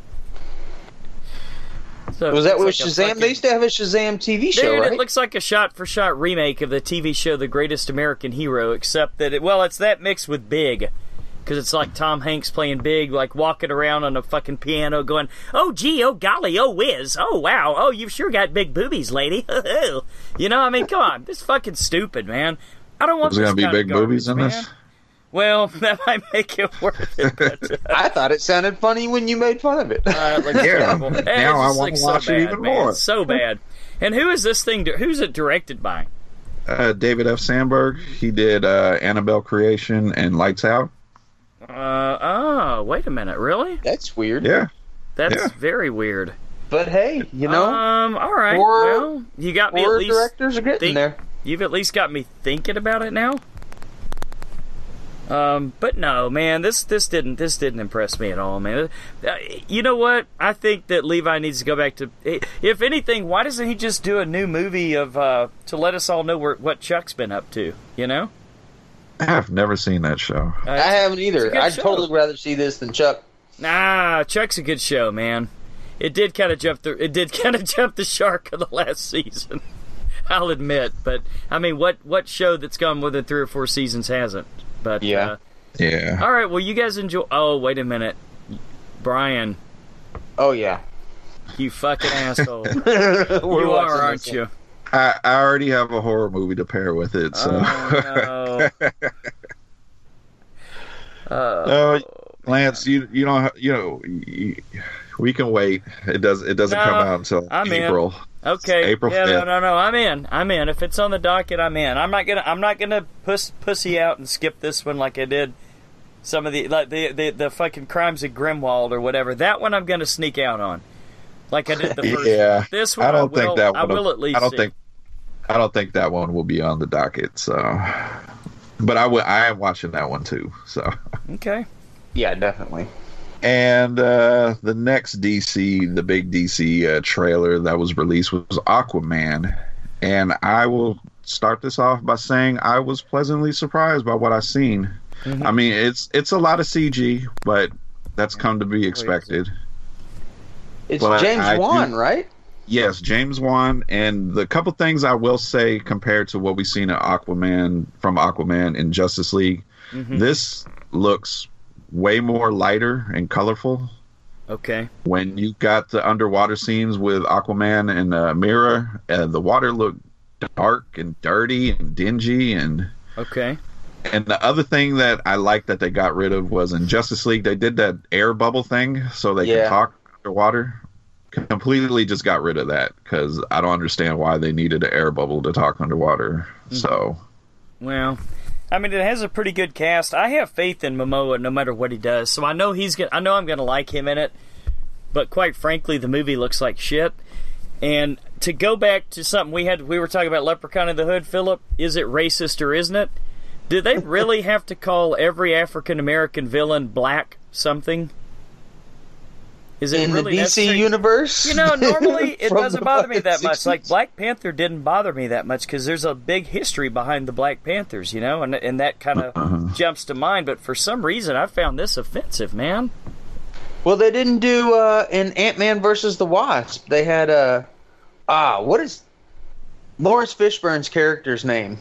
So Was that it's with like a Shazam? fucking- They used to have a Shazam T V show, Dude, right? it looks like a shot-for-shot remake of the T V show The Greatest American Hero, except that it, well, it's that mixed with Big. Because it's like Tom Hanks playing Big, like walking around on a fucking piano going, oh, gee, oh, golly, oh, whiz, oh, wow, oh, you've sure got big boobies, lady. You know, I mean, come on, this is fucking stupid, man. I don't want There's this gonna be kind of big boobies garbage, in man. this? Well, that might make it worth it, but... Uh, I thought it sounded funny when you made fun of it. uh, it looks Yeah. terrible. Now It I just wanna looks watch so it bad, even man. more. It's so bad. And who is this thing, who's it directed by? Uh, David F. Sandberg. He did uh, Annabelle Creation and Lights Out. Uh, oh, wait a minute, really? That's weird. Yeah. That's Yeah. very weird. But hey, you know, Um, all right. Horror- well, you got me at horror least. directors are getting think- there. You've at least got me thinking about it now. Um, but no, man, this this didn't this didn't impress me at all, man. Uh, you know what? I think that Levi needs to go back to. If anything, why doesn't he just do a new movie of uh, to let us all know where, what Chuck's been up to? You know? I've never seen that show. Uh, I haven't either. I'd show. totally rather see this than Chuck. Nah, Chuck's a good show, man. It did kind of jump the it did kind of jump the shark of the last season. I'll admit, but I mean, what what show that's gone more than three or four seasons hasn't? But Yeah. uh, Yeah. all right, well, you guys enjoy. Oh, wait a minute, Brian, Oh yeah. you fucking asshole. We're You are, watching aren't this you? I, I already have a horror movie to pair with it, so. Oh no. Uh, Lance, you you don't you know you, we can wait. It does it doesn't No, come out until I'm in. April. Okay. April yeah, no, fifth. no, no. I'm in. I'm in. If it's on the docket, I'm in. I'm not gonna. I'm not gonna puss, pussy out and skip this one like I did some of the like the the, the fucking Crimes of Grimwald or whatever. That one I'm gonna sneak out on, like I did the first. Yeah, one. This one I don't I will, think that I one. will at least. I don't see. think. I don't think that one will be on the docket. So, but I will. I am watching that one too. So. Okay. Yeah, definitely. And uh, the next D C, the big D C uh, trailer that was released was Aquaman. And I will start this off by saying I was pleasantly surprised by what I've seen. Mm-hmm. I mean, it's it's a lot of C G, but that's come to be expected. It's But James I Wan, do- right? Yes, James Wan. And the couple things I will say compared to what we've seen in Aquaman from Aquaman in Justice League, Mm-hmm. this looks way more lighter and colorful. Okay. When you got the underwater scenes with Aquaman and uh, Mira, uh, the water looked dark and dirty and dingy. And Okay. and the other thing that I liked that they got rid of was in Justice League, they did that air bubble thing so they Yeah. can talk underwater. Completely just got rid of that because I don't understand why they needed an air bubble to talk underwater. Mm-hmm. So, Well, I mean, it has a pretty good cast. I have faith in Momoa no matter what he does, so I know he's gonna. I know I'm gonna like him in it. But quite frankly, the movie looks like shit. And to go back to something we had, we were talking about Leprechaun in the Hood, Philip. Is it racist or isn't it? Did they really have to call every African American villain black something? Is it In really the D C necessary? universe? You know, normally it From doesn't the bother me that much. sixties? Like Black Panther didn't bother me that much because there's a big history behind the Black Panthers, you know, and and that kind of Uh-huh. jumps to mind. But for some reason, I found this offensive, man. Well, they didn't do uh, in Ant-Man versus the Wasp. They had uh, ah, what is Lawrence Fishburne's character's name?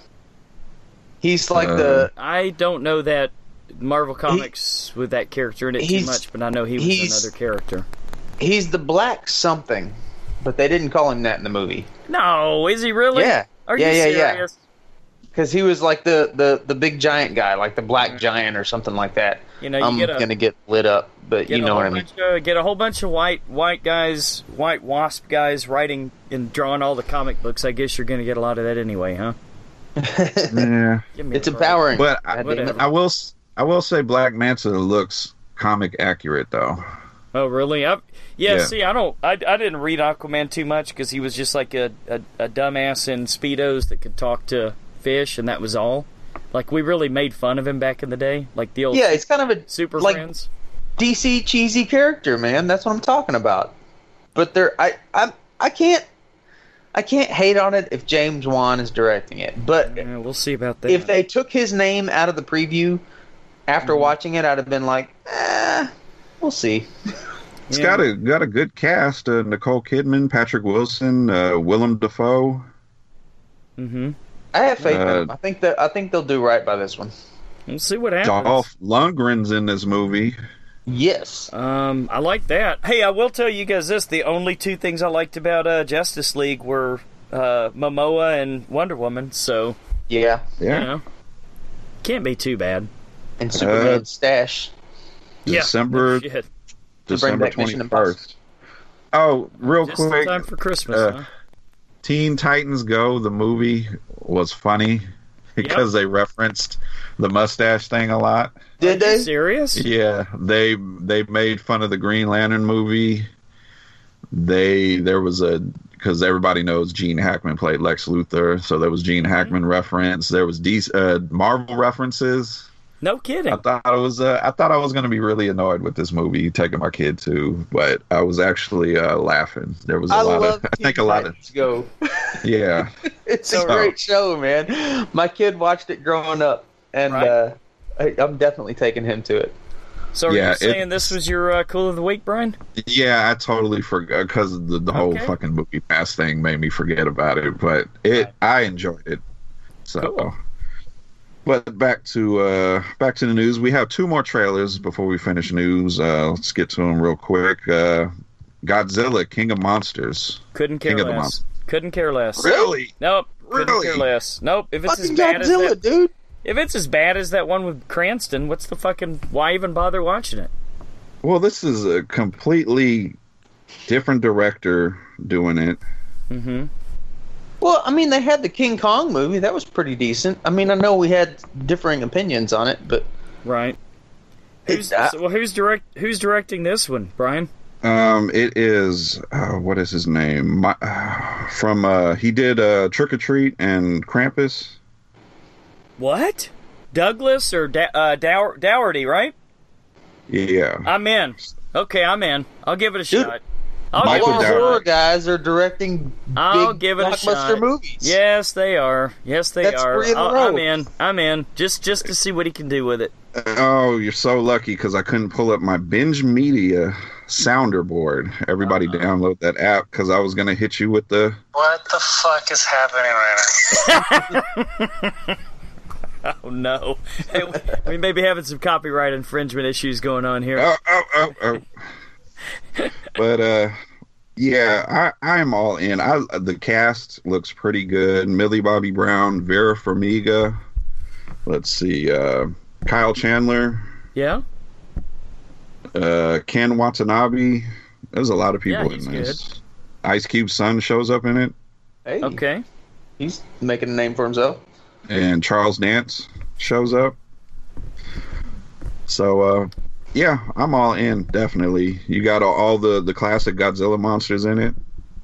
He's like Uh, the I don't know that Marvel Comics with that character in it too he's- much, but I know he was he's- another character. he's the Black something, but they didn't call him that in the movie. No, is he really? Yeah. Are Yeah, you yeah, yeah. serious? Because he was like the, the, the big giant guy, like the Black Giant or something like that. You know, you I'm get a- gonna get lit up, but Get you a know whole what I mean. bunch of- get a whole bunch of white white guys, white wasp guys writing and drawing all the comic books. I guess you're going to get a lot of that anyway, huh? yeah. Give me It's a break. empowering. But I, God damn whatever. it. I will s- I will say Black Manta looks comic accurate though. Oh, really? I, yeah, Yeah. see, I don't. I, I didn't read Aquaman too much because he was just like a, a, a dumbass in Speedos that could talk to fish, and that was all. Like, we really made fun of him back in the day, like the old Yeah, it's kind of a Super like Friends. D C cheesy character, man. That's what I'm talking about. But there, I, I, I can't, I can't hate on it if James Wan is directing it. But Yeah, we'll see about that. if they took his name out of the preview after Mm-hmm. watching it, I'd have been like, eh, we'll see. It's Yeah. got a got a good cast: uh, Nicole Kidman, Patrick Wilson, uh, Willem Dafoe. Mm-hmm. I have faith in Uh, them. I think that I think they'll do right by this one. We'll see what happens. Dolph Lundgren's in this movie. Yes. Um, I like that. Hey, I will tell you guys this: the only two things I liked about uh, Justice League were uh, Momoa and Wonder Woman. So Yeah. Yeah, you know, can't be too bad. And Superman's Uh, stash. December Yeah, shit. December back Mission twenty first. Oh, real Just in quick, time for Christmas. uh, huh? Teen Titans Go, the movie, was funny because they referenced the mustache thing a lot. Did Are you they? serious? Yeah, they they made fun of the Green Lantern movie. They there was a because everybody knows Gene Hackman played Lex Luthor, so there was Gene Hackman reference. There was D, uh, Marvel references. No kidding. I thought I was uh, I thought I was going to be really annoyed with this movie, taking my kid to, but I was actually uh, laughing. There was a I lot love of I think a lot of Go. yeah. It's So- a great show, man. My kid watched it growing up, and Right. uh, I, I'm definitely taking him to it. So are Yeah, you it- saying this was your uh, cool of the week, Brian? Yeah, I totally forgot because the, the whole Okay. fucking movie pass thing made me forget about it. But it, Right. I enjoyed it. So, Cool. but back to uh, back to the news. We have two more trailers before we finish news. Uh, let's get to them real quick. Uh, Godzilla, King of Monsters. Couldn't care King of the less. Monsters. Couldn't care less. Really? Nope. Couldn't Really? care less. Nope. If it's Fucking as bad as Godzilla, that, dude. if it's as bad as that one with Cranston, what's the fucking? Why even bother watching it? Well, this is a completely different director doing it. Mm-hmm. Well, I mean, they had the King Kong movie. That was pretty decent. I mean, I know we had differing opinions on it, but Right. Who's It- I- so- well? Who's direct? Who's directing this one, Brian? Um, it is uh, what is his name? My, uh, from uh, he did uh, Trick or Treat and Krampus. What? Douglas or da- uh, Dow- Dougherty, right? Yeah. I'm in. Okay, I'm in. I'll give it a Dude, shot. I'll Michael give all it a Dougherty. horror shot. guys are directing I'll big give it a blockbuster shot. movies. Yes, they are. Yes, they That's are. three in a I'll- row. I'm in. I'm in. Just just to see what he can do with it. Oh, you're so lucky because I couldn't pull up my Binge Media sounder board. Everybody download that app because I was gonna hit you with the. What the fuck is happening right now? Oh no. Hey, we may be having some copyright infringement issues going on here. Oh, oh, oh, oh. But uh, yeah, I I'm all in. I the cast looks pretty good. Millie Bobby Brown, Vera Farmiga. Let's see, uh, Kyle Chandler, Yeah? uh, Ken Watanabe. There's a lot of people Yeah, in he's this. Ice Cube's son shows up in it, Hey, Okay. he's making a name for himself. and Charles Dance shows up. So, uh, yeah, I'm all in. Definitely, you got all, all the the classic Godzilla monsters in it.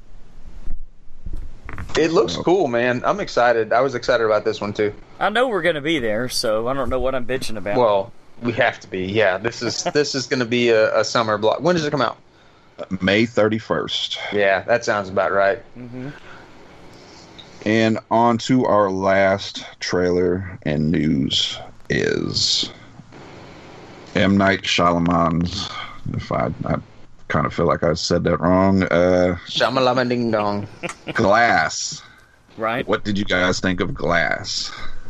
It looks Oh. cool, man. I'm excited. I was excited about this one too. I know we're going to be there, so I don't know what I'm bitching about. Well, we have to be. Yeah, this is this is going to be a, a summer block. When does it come out? May thirty-first. Yeah, that sounds about right. hmm And on to our last trailer and news is M. Night Shyamalan's. If I, I kind of feel like I said that wrong. Uh, Shamalama ding dong. Glass. Right? What did you guys think of Glass?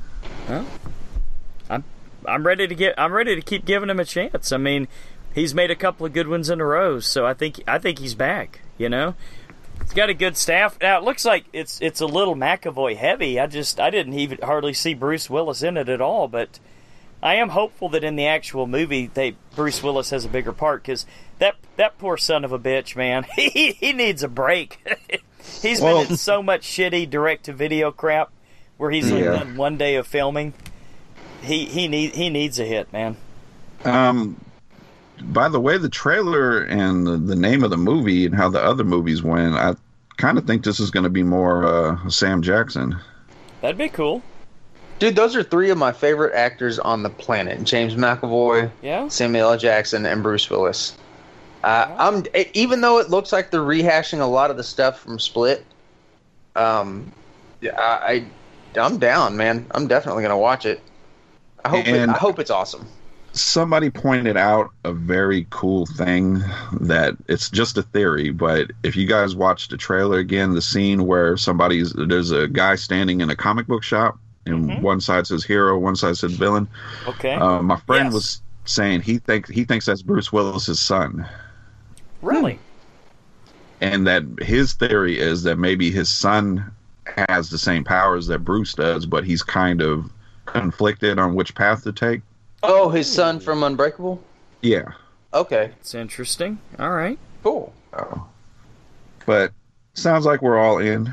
I'm ready to get. I'm ready to keep giving him a chance. I mean, he's made a couple of good ones in a row, so I think I think he's back. You know, he's got a good staff. Now it looks like it's it's a little McAvoy heavy. I just I didn't even hardly see Bruce Willis in it at all, but I am hopeful that in the actual movie, they Bruce Willis has a bigger part because that that poor son of a bitch, man, he he needs a break. He's Well- been in so much shitty direct to video crap where he's like Yeah. done one day of filming. He he need he needs a hit, man. Um, by the way, the trailer and the, the name of the movie and how the other movies went, I kind of think this is going to be more uh, Sam Jackson. That'd be cool. Dude, those are three of my favorite actors on the planet: James McAvoy, Yeah. Samuel L. Jackson, and Bruce Willis. Uh, I'm even though it looks like they're rehashing a lot of the stuff from Split. Um, yeah, I, I I'm down, man. I'm definitely gonna watch it. I hope it, And- I hope it's awesome. Somebody pointed out a very cool thing that it's just a theory, but if you guys watch the trailer again, the scene where somebody's there's a guy standing in a comic book shop, and Mhm. one side says hero, one side says villain. Okay. Uh, my friend Yes. was saying he thinks he thinks that's Bruce Willis's son, Really? and that his theory is that maybe his son has the same powers that Bruce does, but he's kind of conflicted on which path to take. Oh, his son from Unbreakable. Yeah. Okay, It's interesting. All right. cool. Oh. But sounds like we're all in.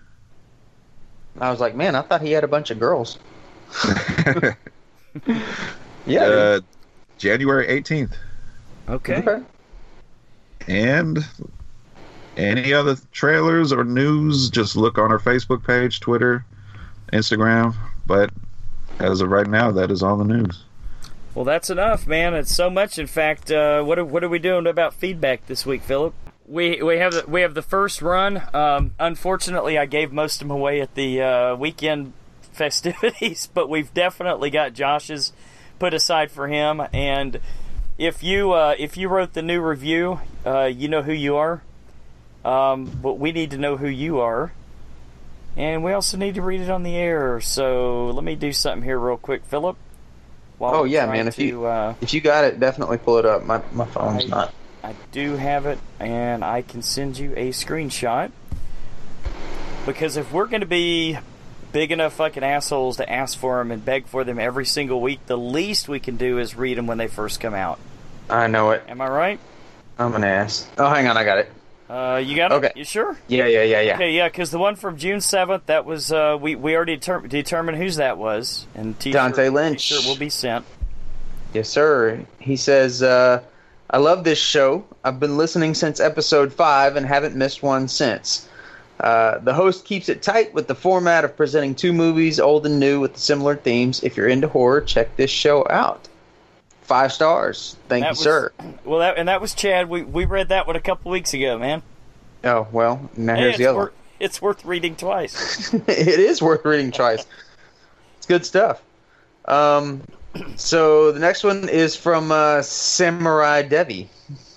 I was like, man, I thought he had a bunch of girls. Yeah. uh, January eighteenth. Okay. dude. Okay. And any other trailers or news, just look on our Facebook page, Twitter, Instagram. But as of right now, that is all the news. Well, that's enough, man. It's so much. In fact, uh, what are, what are we doing about feedback this week, Philip? We we have the, we have the first run. Um, unfortunately, I gave most of them away at the uh, weekend festivities, but we've definitely got Josh's put aside for him. And if you uh, if you wrote the new review, uh, you know who you are. Um, but we need to know who you are, and we also need to read it on the air. So let me do something here real quick, Philip. Oh yeah, man! If to, you uh, if you got it, definitely pull it up. My my phone's I, not. I do have it, and I can send you a screenshot. Because if we're going to be big enough fucking assholes to ask for them and beg for them every single week, the least we can do is read them when they first come out. I know it. Am I right? I'm an ass. Oh, hang on, I got it. Uh, you got it? Okay. You sure? Yeah, yeah, yeah, yeah. Okay, yeah, because the one from June seventh, that was, uh, we, we already ter- determined whose that was. And t-shirt, Dante Lynch. T-shirt will be sent. Yes, sir. He says, uh, I love this show. I've been listening since episode five and haven't missed one since. Uh, the host keeps it tight with the format of presenting two movies, old and new, with similar themes. If you're into horror, check this show out. Five stars. Thank That you, was- sir. Well, that, and that was Chad. We we read that one a couple weeks ago, man. Oh, well, now Hey, here's it's, the other wor- one. it's worth reading twice. It is worth reading twice. It's good stuff. Um, so the next one is from uh, Samurai Devi.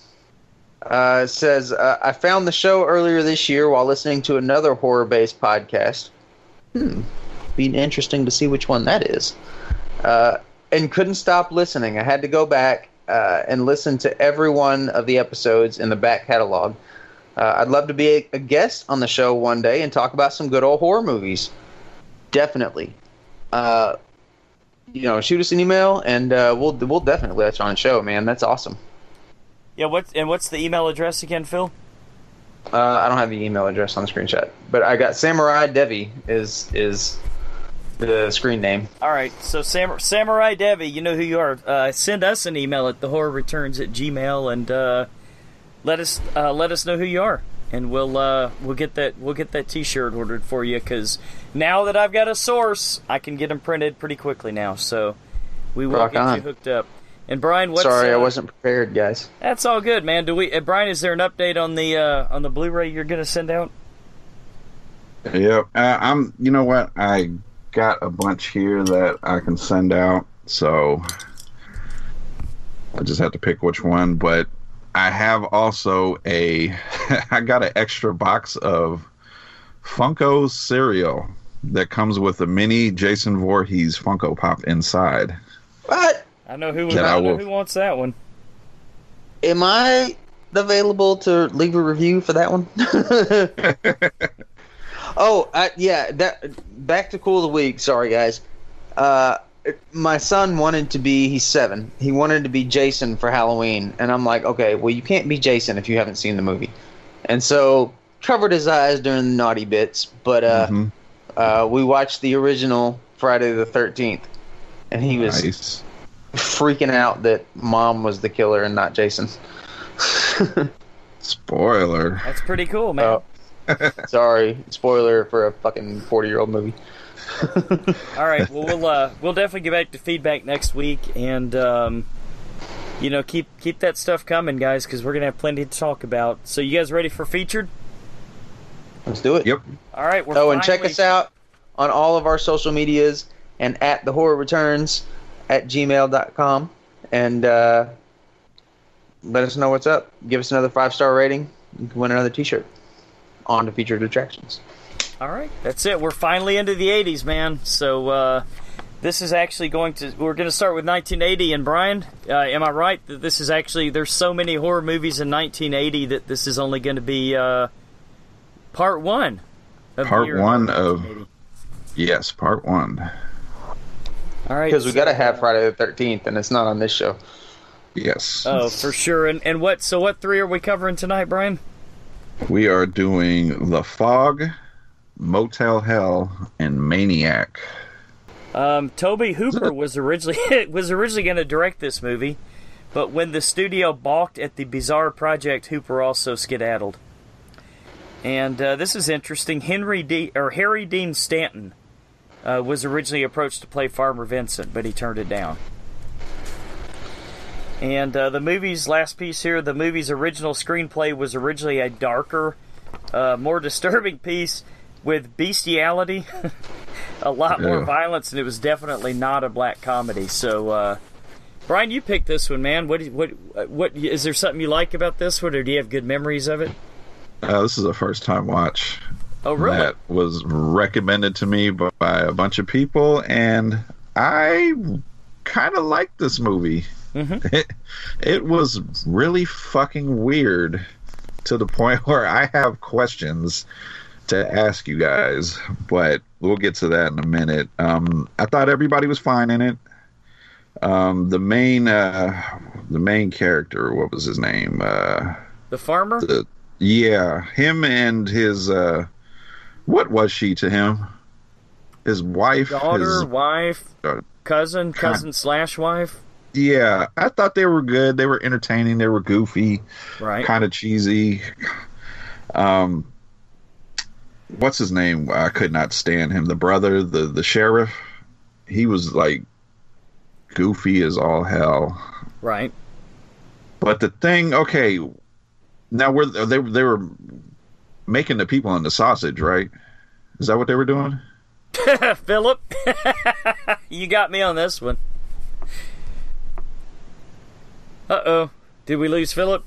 Uh, it says, uh, I found the show earlier this year while listening to another horror-based podcast. Hmm. Be interesting to see which one that is. Uh, and couldn't stop listening. I had to go back uh, and listen to every one of the episodes in the back catalog. Uh, I'd love to be a, a guest on the show one day and talk about some good old horror movies. Definitely. Uh, you know, shoot us an email, and uh, we'll we'll definitely let you on the show, man. That's awesome. Yeah, what, and what's the email address again, Phil? Uh, I don't have the email address on the screenshot, but I got Samurai Devi is is the screen name. All right, so Sam- Samurai Devi, you know who you are. Uh, send us an email at thehorrorreturns at gmail and uh, let us uh, let us know who you are, and we'll uh, we'll get that we'll get that T-shirt ordered for you. Because now that I've got a source, I can get them printed pretty quickly now. So we will Rock get on. you hooked up. And Brian, what's Sorry, uh, I wasn't prepared, guys. That's all good, man. Do we, uh, Brian? Is there an update on the uh, on the Blu-ray you're going to send out? Yep. Uh, I'm. You know what? I got a bunch here that I can send out, so I just have to pick which one. But I have also a. I got an extra box of Funko cereal that comes with a mini Jason Voorhees Funko Pop inside. What? I know who. That I I know will- who wants that one. Am I available to leave a review for that one? Oh, I, yeah. That back to cool of the week. Sorry, guys. Uh, my son wanted to be. He's seven. He wanted to be Jason for Halloween, and I'm like, okay, well, you can't be Jason if you haven't seen the movie. And so covered his eyes during the naughty bits, but uh, Mhm. uh, we watched the original Friday the thirteenth, and he was Nice. freaking out that mom was the killer and not Jason. Spoiler. That's pretty cool, man. Oh. Sorry, spoiler for a fucking forty-year-old movie. All right, well we'll uh, we'll definitely get back to feedback next week, and um, you know keep keep that stuff coming, guys, because we're gonna have plenty to talk about. So you guys ready for featured? Let's do it. Yep. All right. We're Oh, and check finally- us out on all of our social medias and at the horror returns at gmail dot com, and uh, let us know what's up. Give us another five star rating. You can win another T-shirt. On to featured attractions. All right, that's it. We're finally into the eighties, man. So uh, this is actually going to. We're going to start with nineteen eighty. And Brian, uh, am I right that this is actually? There's so many horror movies in nineteen eighty that this is only going to be uh, part one. Of the Part year one of- nineteen eighty. Yes, part one. All right, Because we so, got to have uh, Friday the thirteenth, and it's not on this show. Yes. Oh, for sure. And and what? So what three are we covering tonight, Brian? We are doing The Fog, Motel Hell, and Maniac. Um, Toby Hooper was originally was originally going to direct this movie, but when the studio balked at the bizarre project, Hooper also skedaddled. And uh, this is interesting. Henry D or Harry Dean Stanton uh, was originally approached to play Farmer Vincent, but he turned it down. And uh, the movie's last piece here, the movie's original screenplay was originally a darker, uh, more disturbing piece with bestiality, a lot more Yeah. violence, and it was definitely not a black comedy. So, uh, Brian, you picked this one, man. What, what, what is there something you like about this one, or do you have good memories of it? Uh, this is a first time watch. Oh, really? That was recommended to me by a bunch of people, and I kind of liked this movie. Mm-hmm. It, it was really fucking weird to the point where I have questions to ask you guys, but we'll get to that in a minute. Um, I thought everybody was fine in it. Um, the main, uh, the main character, what was his name? Uh, The farmer? the, yeah, him and his, uh, what was she to him? His wife, Daughter, his, wife, uh, cousin, cousin slash wife. yeah, I thought they were good. They were entertaining. They were goofy, Right. kind of cheesy. Um, what's his name? I could not stand him. The brother, the the sheriff. He was like goofy as all hell. Right. But the thing, okay, now we're they they were making the people in the sausage, right? Is that what they were doing? Philip, you got me on this one. Uh-oh. Did we lose Philip?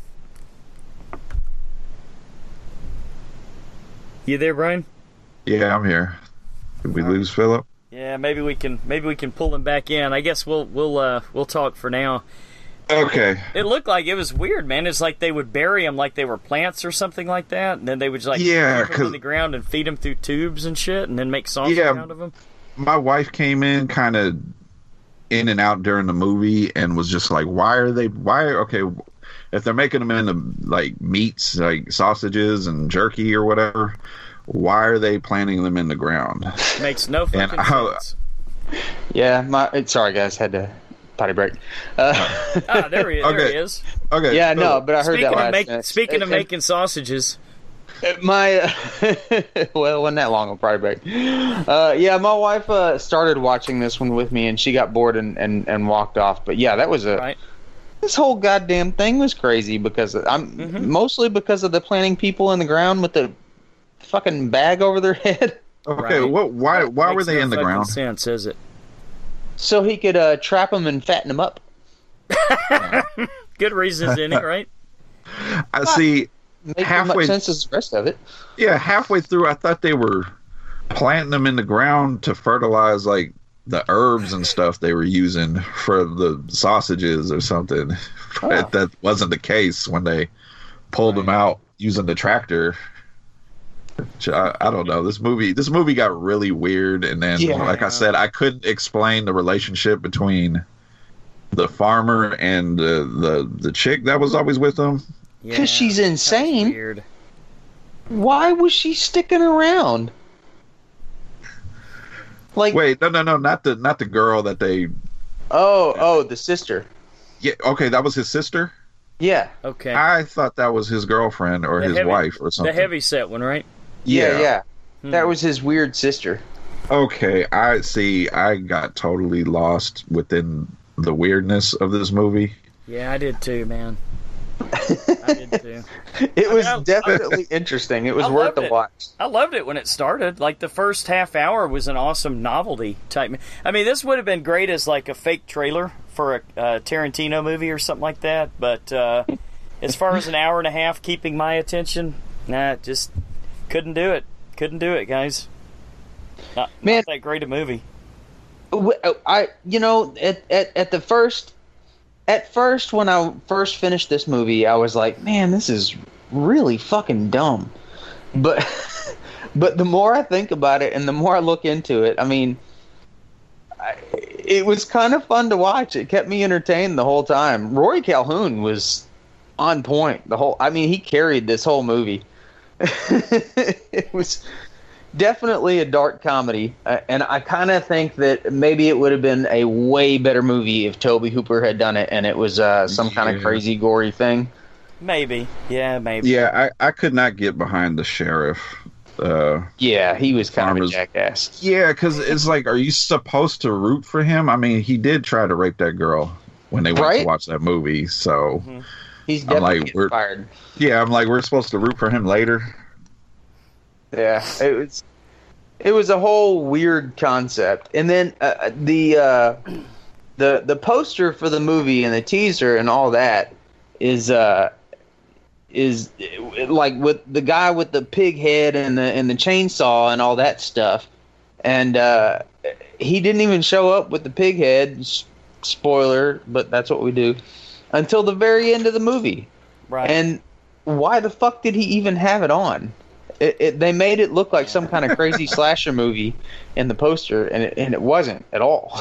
You there, Brian? Yeah, I'm here. Did we lose Philip? Yeah, maybe we can maybe we can pull him back in. I guess we'll we'll uh we'll talk for now. Okay. It looked like it was weird, man. It's like they would bury them like they were plants or something like that, and then they would just like Yeah, put them in 'cause- the ground and feed them through tubes and shit, and then make sausage Yeah. out of them. My wife came in kind of in and out during the movie and was just like, why are they, why, okay, if they're making them into like meats, like sausages and jerky or whatever, why are they planting them in the ground? Makes no And fucking I- sense. Yeah, my sorry guys, had to potty break. Uh, Ah, there he, there Okay. he is. Okay. yeah, so- no, but I heard Speaking that last of, make, minute. speaking of Uh, making sausages, uh, my uh, well, it wasn't that long of a potty break. Uh, yeah, my wife uh, started watching this one with me, and she got bored and, and, and walked off. But yeah, that was a right? this whole goddamn thing was crazy because I'm Mhm. mostly because of the planting people in the ground with the fucking bag over their head, Okay, Right. what, why, why were Makes they no in the fucking ground? sense, is it? so he could uh, trap them and fatten them up. Good reasons in it, right? I see, Make as Halfway- much sense as the rest of it. yeah, halfway through, I thought they were planting them in the ground to fertilize like the herbs and stuff they were using for the sausages or something. Oh. But that wasn't the case when they pulled them out using the tractor. Which I, I don't know. This movie, this movie got really weird, and then, Yeah. like I said, I couldn't explain the relationship between the farmer and the the, the chick that was always with him. Yeah, 'Cause she's that's insane. Weird. Why was she sticking around? Like, Wait, no, no, no, not the not the girl that they. oh, oh, the sister. Yeah, okay, that was his sister. Yeah, Okay. I thought that was his girlfriend or The his heavy- wife or The something. heavy set one, right? yeah, yeah. Hmm. That was his weird sister. Okay, I see. I got totally lost within the weirdness of this movie. Yeah, I did too, man. I did too. It was I- I- definitely interesting. It was I worth loved the it. watch. I loved it when it started. Like the first half hour was an awesome novelty type. I mean, this would have been great as like a fake trailer for a uh, Tarantino movie or something like that. But uh, as far as an hour and a half keeping my attention, nah, just couldn't do it. Couldn't do it, guys. Not, Man. not that great a movie. W- I, you know, at, at at the first, at first when I first finished this movie, I was like, man, this is really fucking dumb. But, but the more I think about it and the more I look into it, I mean, I, it was kind of fun to watch. It kept me entertained the whole time. Rory Calhoun was on point the whole. I mean, he carried this whole movie. It was definitely a dark comedy, uh, and I kind of think that maybe it would have been a way better movie if Tobe Hooper had done it, and it was uh, some kind of Yeah. crazy, gory thing. Maybe. Yeah, maybe. Yeah, I, I could not get behind the sheriff. Uh, Yeah, he was kind Farmers- of a jackass. yeah, because it's like, are you supposed to root for him? I mean, he did try to rape that girl. when they went Right? to watch that movie. So Mhm. He's I'm definitely like, getting we're- fired. yeah, I'm like, we're supposed to root for him later. Yeah, it was it was a whole weird concept, and then uh, the uh, the the poster for the movie and the teaser and all that is uh is like with the guy with the pig head and the and the chainsaw and all that stuff, and uh, he didn't even show up with the pig head. S- Spoiler, but that's what we do until the very end of the movie. Right. And why the fuck did he even have it on? It, it, they made it look like some kind of crazy slasher movie in the poster, and it, and it wasn't at all.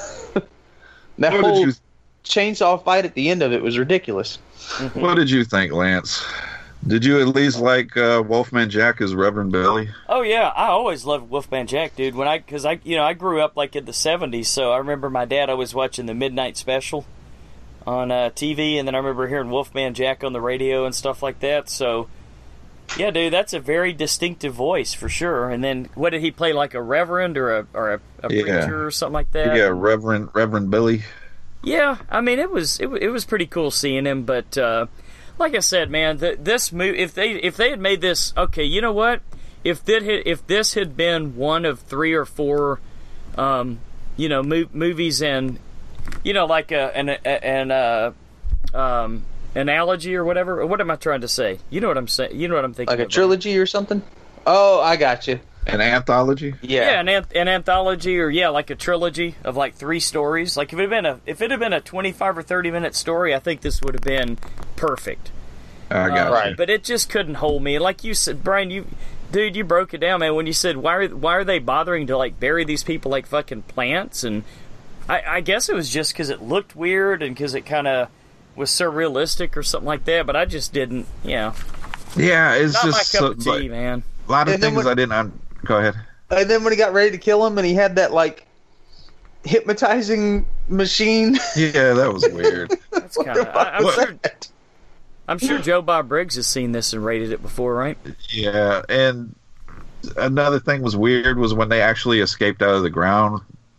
That What whole did you chainsaw fight at the end of it was ridiculous. What did you think, Lance? Did you at least like uh, Wolfman Jack as Reverend Billy? Oh yeah, I always loved Wolfman Jack, dude. When I, because I, you know, I grew up like in the seventies, so I remember my dad always watching the midnight special on uh, T V, and then I remember hearing Wolfman Jack on the radio and stuff like that. So, yeah, dude, that's a very distinctive voice for sure. And then, what did he play, like a reverend or a or a, a Yeah. preacher or something like that? Yeah, Reverend Reverend Billy. Yeah, I mean, it was it, wa- it was pretty cool seeing him, but uh, like I said, man, the, this movie, if they if they had made this, okay, you know what? If that had, if this had been one of three or four, um, you know, mo- movies and, you know, like a, an a, an uh, um, analogy or whatever. What am I trying to say? You know what I'm saying? You know what I'm thinking? Like a about. trilogy or something? Oh, I got you. An anthology? Yeah. Yeah, an, anth- an anthology, or yeah, like a trilogy of like three stories. Like if it had been a if it had been a twenty-five or thirty minute story, I think this would have been perfect. I got Uh, you. Right. But it just couldn't hold me. Like you said, Brian, you, dude, you broke it down, man. When you said why are why are they bothering to like bury these people like fucking plants? And I, I guess it was just because it looked weird and because it kind of was surrealistic or something like that. But I just didn't, you know, Yeah, it's not just my cup so, of tea, like, man. a lot of And then things when- I didn't. Un- Go ahead. And then when he got ready to kill him and he had that, like, hypnotizing machine. Yeah, that was weird. That's kind of. I'm What? sure. I'm sure Joe Bob Briggs has seen this and rated it before, right? Yeah, and another thing was weird was when they actually escaped out of the ground.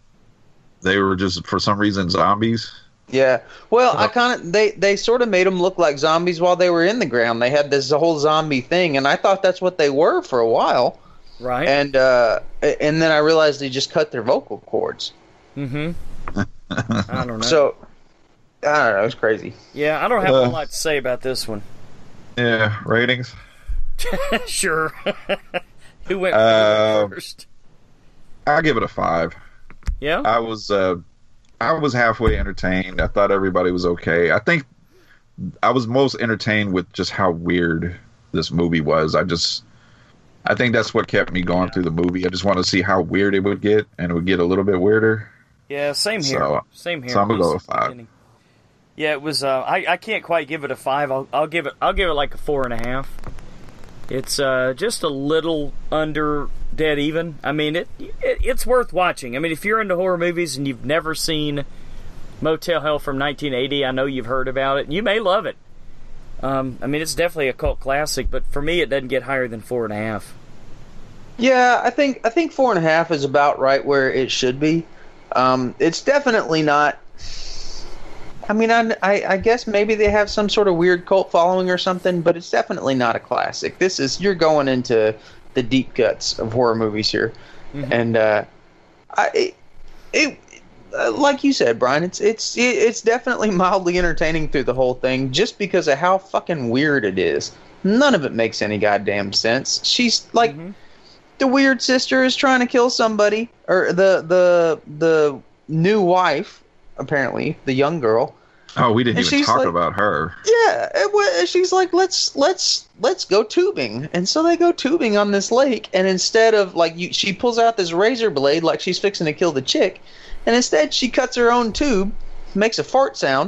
They were just for some reason zombies. Yeah. Well, I kind of they they sort of made them look like zombies while they were in the ground. They had this whole zombie thing, and I thought that's what they were for a while. Right. And uh, and then I realized they just cut their vocal cords. Mm-hmm. I don't know. So I don't know. It was crazy. yeah, I don't have Uh. a lot to say about this one. Yeah, ratings. Sure. Who went Uh, first? I'll give it a five. Yeah. I was uh, I was halfway entertained. I thought everybody was okay. I think I was most entertained with just how weird this movie was. I just I think that's what kept me going through the movie. I just want to see how weird it would get, and it would get a little bit weirder. Yeah, same here. So- same here. so I'm gonna go At with least at the five. beginning. Yeah, it was. Uh, I I can't quite give it a five. I'll I'll give it. I'll give it like a four and a half. It's uh, just a little under dead even. I mean, it, it it's worth watching. I mean, if you're into horror movies and you've never seen Motel Hell from nineteen eighty, I know you've heard about it. You may love it. Um, I mean, it's definitely a cult classic, but for me, it doesn't get higher than four and a half. Yeah, I think I think four and a half is about right where it should be. Um, it's definitely not. I mean, I, I, I guess maybe they have some sort of weird cult following or something, but it's definitely not a classic. This is you're going into the deep cuts of horror movies here, Mhm. and uh, I it, it uh, like you said, Brian, it's it's it, it's definitely mildly entertaining through the whole thing, just because of how fucking weird it is. None of it makes any goddamn sense. She's like. Mhm. The weird sister is trying to kill somebody, or the the the new wife, apparently the young girl. Oh, we didn't And even she's talk like- about her. Yeah, it wa- she's like, let's let's let's go tubing, and so they go tubing on this lake, and instead of like you, she pulls out this razor blade like she's fixing to kill the chick, and instead she cuts her own tube, makes a fart sound,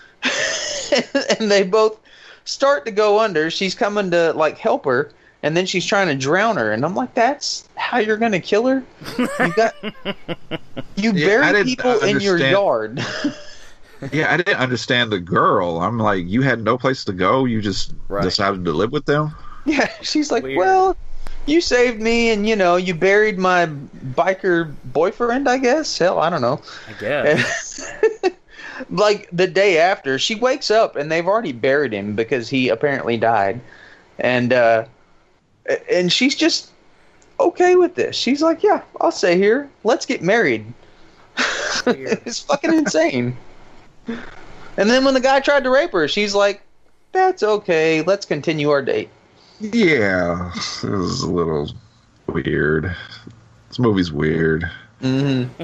and they both start to go under. She's coming to like help her. And then she's trying to drown her, and I'm like, "That's how you're gonna kill her? You got you Yeah, I bury didn't people in your understand- yard." Yeah, I didn't understand the girl. I'm like, you had no place to go. You just Right. decided to live with them. Yeah, she's like, Weird. "Well, you saved me, and you know, you buried my biker boyfriend. I guess. Hell, I don't know." I guess. like the day after, she wakes up and they've already buried him because he apparently died, and uh, and she's just okay with this. She's like, yeah, I'll stay here. Let's get married. It's fucking insane. And then when the guy tried to rape her, she's like, that's okay. Let's continue our date. Yeah, it was a little weird. This movie's weird. Mm-hmm.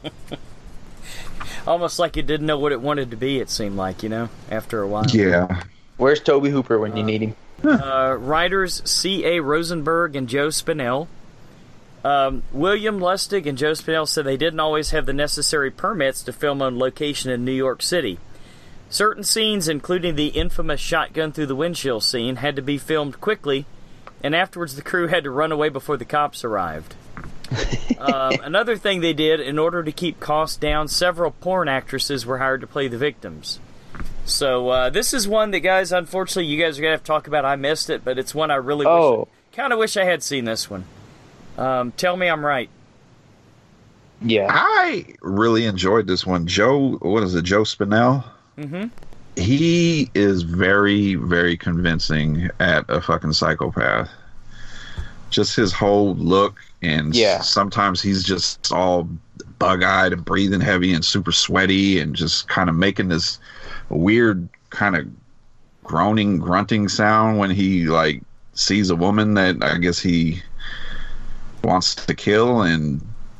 Almost like it didn't know what it wanted to be, it seemed like, you know, after a while. Yeah. Where's Toby Hooper when you need him? Uh, writers C A Rosenberg and Joe Spinell. Um, William Lustig and Joe Spinell said they didn't always have the necessary permits to film on location in New York City. Certain scenes, including the infamous shotgun through the windshield scene, had to be filmed quickly, and afterwards the crew had to run away before the cops arrived. um, another thing they did, in order to keep costs down, several porn actresses were hired to play the victims. So uh, this is one that, guys, unfortunately, you guys are going to have to talk about. I missed it, but it's one I really oh. wish, kind of wish I had seen this one. Um, tell me I'm right. Yeah. I really enjoyed this one. Joe, what is it, Joe Spinell? Mm-hmm. He is very, very convincing at a fucking psychopath. Just his whole look, and yeah. sometimes he's just all bug-eyed and breathing heavy and super sweaty and just kind of making this weird kind of groaning, grunting sound when he, like, sees a woman that I guess he wants to kill and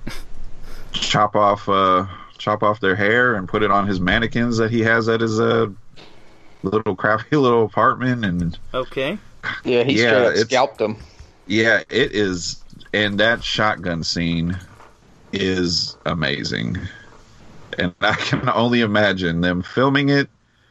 chop off uh, chop off their hair and put it on his mannequins that he has at his uh, little crappy little apartment. And okay, yeah, he yeah, straight up it's- scalped him. Yeah, it is, and that shotgun scene is amazing. And I can only imagine them filming it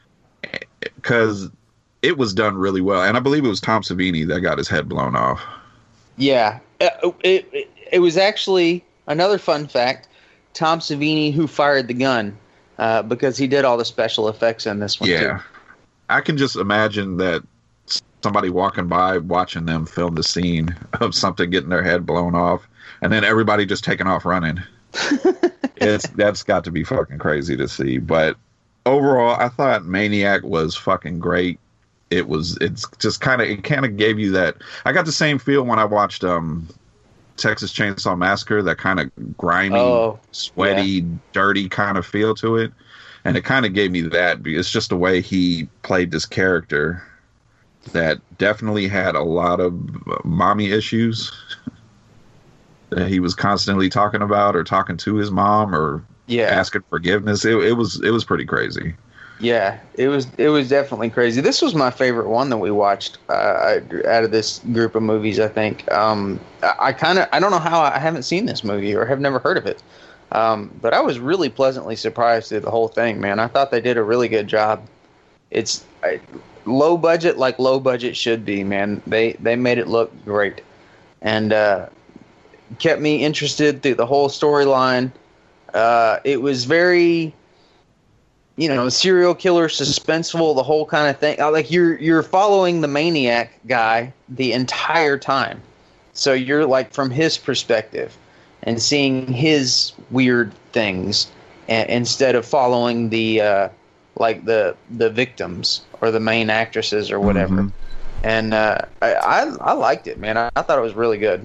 because it was done really well. And I believe it was Tom Savini that got his head blown off. Yeah, uh, it, it it was actually another fun fact. Tom Savini who fired the gun uh, because he did all the special effects in this one. Yeah, too. I can just imagine that somebody walking by watching them film the scene of something getting their head blown off, and then everybody just taking off running. It's that's got to be fucking crazy to see. But overall, I thought Maniac was fucking great. It was. It's just kind of. It kind of gave you that. I got the same feel when I watched um, Texas Chainsaw Massacre. That kind of grimy, oh, sweaty, yeah. dirty kind of feel to it, and it kind of gave me that. It's just the way he played this character that definitely had a lot of mommy issues that he was constantly talking about or talking to his mom or yeah. asking forgiveness. It, it was it was pretty crazy. Yeah, it was it was definitely crazy. This was my favorite one that we watched uh, out of this group of movies. I think um, I, I kind of I don't know how I haven't seen this movie or have never heard of it, um, but I was really pleasantly surprised through the whole thing. Man, I thought they did a really good job. It's I, low budget, like low budget should be. Man, they they made it look great, and uh, kept me interested through the whole storyline. Uh, it was very, you know, serial killer, suspenseful, the whole kind of thing. Like you're you're following the maniac guy the entire time, so you're like from his perspective and seeing his weird things, a- instead of following the uh, like the the victims or the main actresses or whatever. Mm-hmm. And uh, I, I I liked it, man. I, I thought it was really good.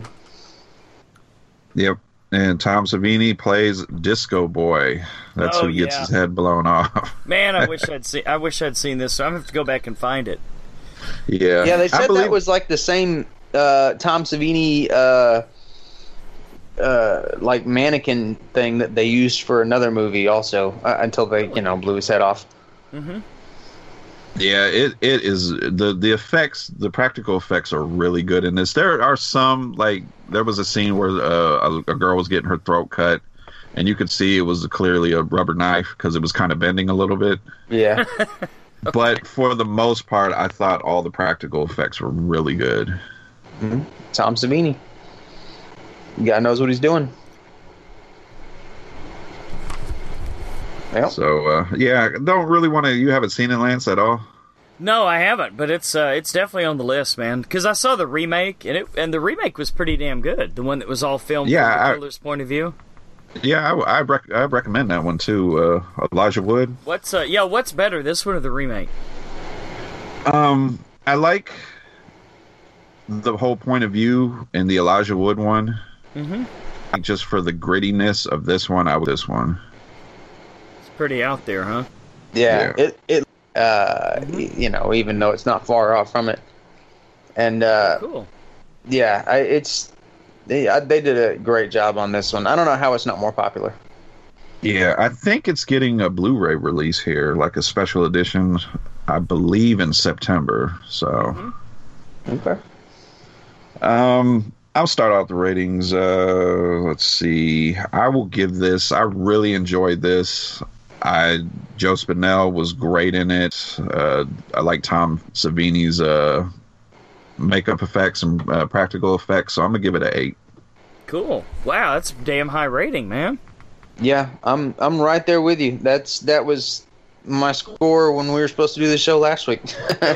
Yep. And Tom Savini plays Disco Boy. That's Oh, who gets yeah. his head blown off. man, I wish I'd seen. I wish I'd seen this. So I'm gonna have to go back and find it. Yeah. Yeah, they I said believe- that was like the same uh, Tom Savini uh, uh, like mannequin thing that they used for another movie also uh, until they, you know, blew his head off. Mm-hmm. Yeah, it it is the the effects, the practical effects are really good in this. There are some, like there was a scene where uh, a, a girl was getting her throat cut, and you could see it was clearly a rubber knife because it was kind of bending a little bit. Yeah. But for the most part, I thought all the practical effects were really good. Mm-hmm. Tom Savini. Guy knows what he's doing. Yep. So uh, yeah, don't really want to. You haven't seen it, Lance, at all? No, I haven't, but it's uh, it's definitely on the list, man. Because I saw the remake, and it and the remake was pretty damn good. The one that was all filmed Yeah, from the I- killer's point of view. Yeah, I I, rec- I recommend that one too. Uh, Elijah Wood. What's uh, yeah? What's better, this one or the remake? Um, I like the whole point of view in the Elijah Wood one. Mm-hmm. Just for the grittiness of this one, I would this one. It's pretty out there, huh? Yeah, Yeah. it it uh Mm-hmm. you know, even though it's not far off from it, and uh Cool. yeah, I, it's they I, they did a great job on this one. I don't know how it's not more popular. Yeah, I think it's getting a Blu-ray release here, like a special edition, I believe in September. So, Mm-hmm. Okay. um, I'll start out the ratings. Uh, let's see. I will give this. I really enjoyed this. I Joe Spinell was great in it. Uh, I like Tom Savini's uh, makeup effects and uh, practical effects, so I'm gonna give it an eight. Cool. Wow, that's a damn high rating, man. Yeah, I'm I'm right there with you. That's that was my score when we were supposed to do the show last week.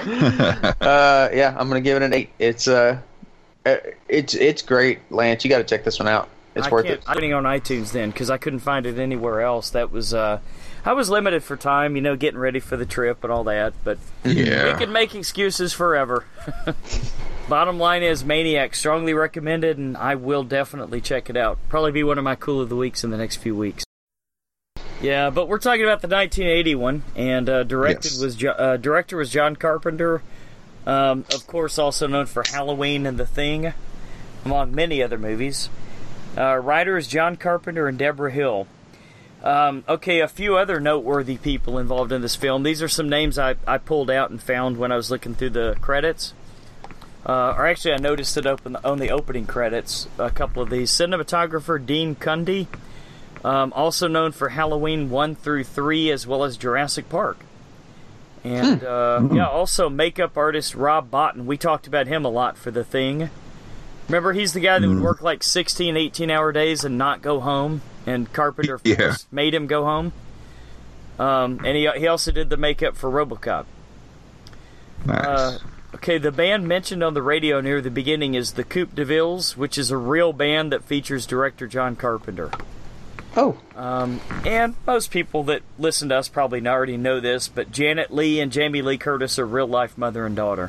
uh, yeah, I'm gonna give it an eight. It's uh, uh, it's it's great, Lance. You got to check this one out. It's I worth can't, it. I'm putting on iTunes then because I couldn't find it anywhere else. That was uh, I was limited for time, you know, getting ready for the trip and all that. But Yeah. we could make excuses forever. Bottom line is, Maniac, strongly recommended, and I will definitely check it out. Probably be one of my cool of the weeks in the next few weeks. Yeah, but we're talking about the nineteen eighty one, and uh, directed Yes. was jo- uh, director was John Carpenter, um, of course, also known for Halloween and The Thing, among many other movies. Uh, writer is John Carpenter and Deborah Hill. Um, okay, a few other noteworthy people involved in this film. These are some names I, I pulled out and found when I was looking through the credits. Uh, or actually, I noticed it open on the opening credits, a couple of these. Cinematographer Dean Cundy, um, also known for Halloween one through three, as well as Jurassic Park. And, uh, yeah, also makeup artist Rob Bottin. We talked about him a lot for The Thing. Remember, he's the guy that would work like sixteen, eighteen-hour days and not go home, and Carpenter Yeah. first made him go home. Um, and he, he also did the makeup for RoboCop. Nice. Uh, okay, the band mentioned on the radio near the beginning is the Coupe de Villes, which is a real band that features director John Carpenter. Oh, Um, and most people that listen to us probably already know this, but Janet Leigh and Jamie Lee Curtis are real-life mother and daughter.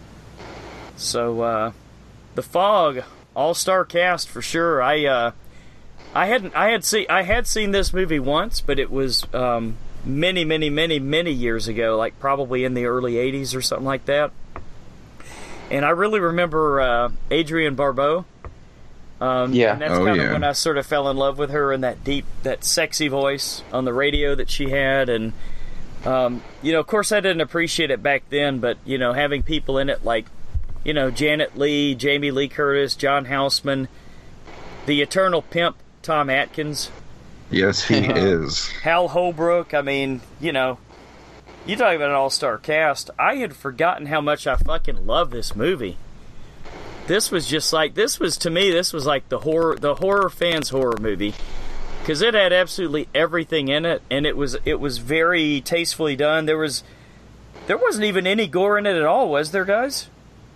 So, uh, The Fog, all-star cast for sure. I, uh, I hadn't, I had seen, I had seen this movie once, but it was um, many, many, many, many years ago, like probably in the early eighties or something like that. And I really remember uh, Adrienne Barbeau. Um, Yeah. and that's Oh, kind of yeah. when I sort of fell in love with her and that deep, that sexy voice on the radio that she had. And, um, you know, of course I didn't appreciate it back then, but, you know, having people in it like, you know, Janet Leigh, Jamie Lee Curtis, John Houseman, the eternal pimp, Tom Atkins, Yes, he is. Hal Holbrook. I mean, you know, you talk about an all-star cast. I had forgotten how much I fucking love this movie. This was just like, this was, to me, this was like the horror, the horror fans' horror movie. Because it had absolutely everything in it, and it was, it was very tastefully done. There was, there wasn't even any gore in it at all, was there, guys?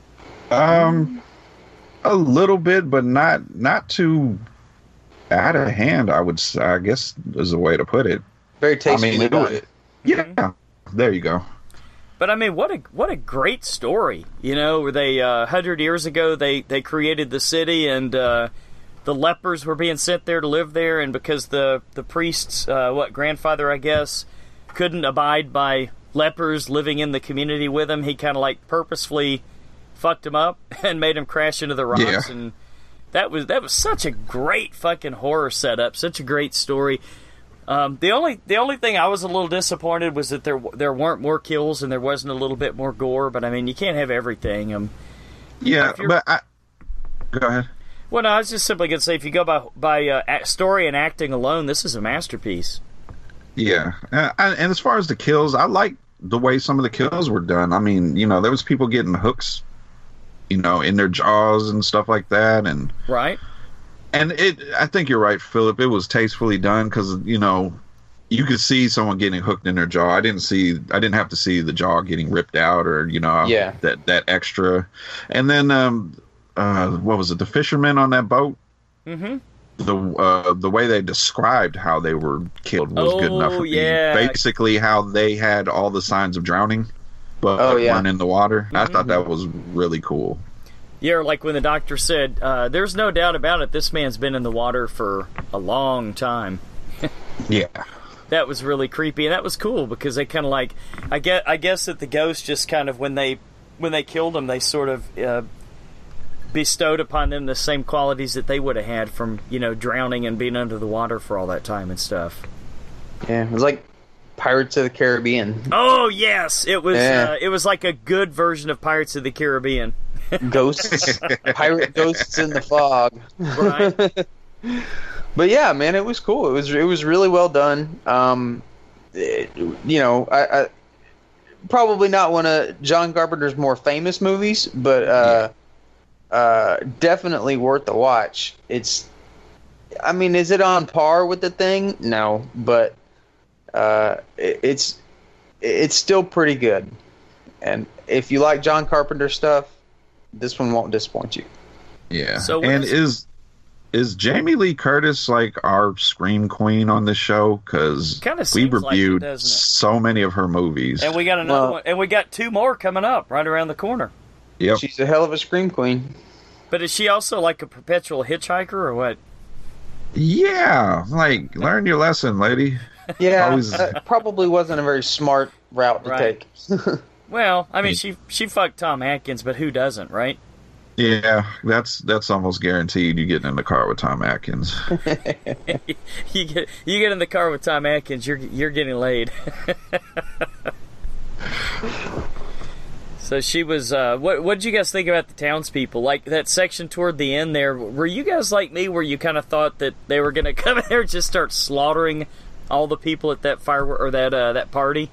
Um, a little bit, but not not too out of hand. I would, s- I guess, is a way to put it. very I tastefully mean, it, done. it- yeah. There you go. But I mean, what a what a great story, you know. Where they uh, hundred years ago they, they created the city, and uh, the lepers were being sent there to live there, and because the the priest's uh, what grandfather I guess couldn't abide by lepers living in the community with him, he kind of like purposefully fucked him up and made him crash into the rocks, Yeah. and that was that was such a great fucking horror setup, such a great story. Um, the only the only thing I was a little disappointed was that there there weren't more kills and there wasn't a little bit more gore. But I mean, you can't have everything. Um, Yeah, If you're- but I go ahead. well, no, I was just simply going to say, if you go by by uh, act- story and acting alone, this is a masterpiece. Yeah, uh, and, and as far as the kills, I like the way some of the kills were done. I mean, you know, there was people getting hooks, you know, in their jaws and stuff like that, and Right? and it. I think you're right, Philip. It was tastefully done because you know you could see someone getting hooked in their jaw. I didn't see. I didn't have to see the jaw getting ripped out or you know Yeah. that that extra. And then um, uh, what was it? The fisherman on that boat. Mm-hmm. the uh, the way they described how they were killed was Oh, good enough for yeah. me. Basically, how they had all the signs of drowning, but Oh, yeah. weren't in the water. I Mm-hmm. thought that was really cool. Yeah, or like when the doctor said, uh, there's no doubt about it, this man's been in the water for a long time. Yeah. That was really creepy, and that was cool because they kind of like, I guess, I guess that the ghost just kind of when they when they killed him, they sort of uh, bestowed upon them the same qualities that they would have had from you know drowning and being under the water for all that time and stuff. Yeah, it was like Pirates of the Caribbean. Oh yes, it was. Yeah. Uh, it was like a good version of Pirates of the Caribbean. Ghosts, pirate ghosts in the fog. Right. But yeah, man, it was cool. It was it was really well done. Um, it- you know, I, I probably not one of John Carpenter's more famous movies, but uh, uh, definitely worth the watch. It's, I mean, is it on par with The Thing? No, but uh, it, it's it's still pretty good. And if you like John Carpenter stuff, this one won't disappoint you. Yeah. So what and is- is is Jamie Lee Curtis like our scream queen on this show? Because Kinda we seems like it, reviewed doesn't it? so many of her movies. And we got another Well- one, and we got two more coming up right around the corner. Yep. She's a hell of a scream queen. But is she also like a perpetual hitchhiker or what? Yeah. Like, learn your lesson, lady. Yeah, Always- that probably wasn't a very smart route to Right. take. Well, I mean, she she fucked Tom Atkins, but who doesn't, right? Yeah, that's that's almost guaranteed. You getting in the car with Tom Atkins. You get you get in the car with Tom Atkins, you're you're getting laid. So she was. Uh, what what did you guys think about the townspeople? Like that section toward the end there. Were you guys like me, where you kind of thought that they were going to come in there and just start slaughtering all the people at that firework or that uh, that party?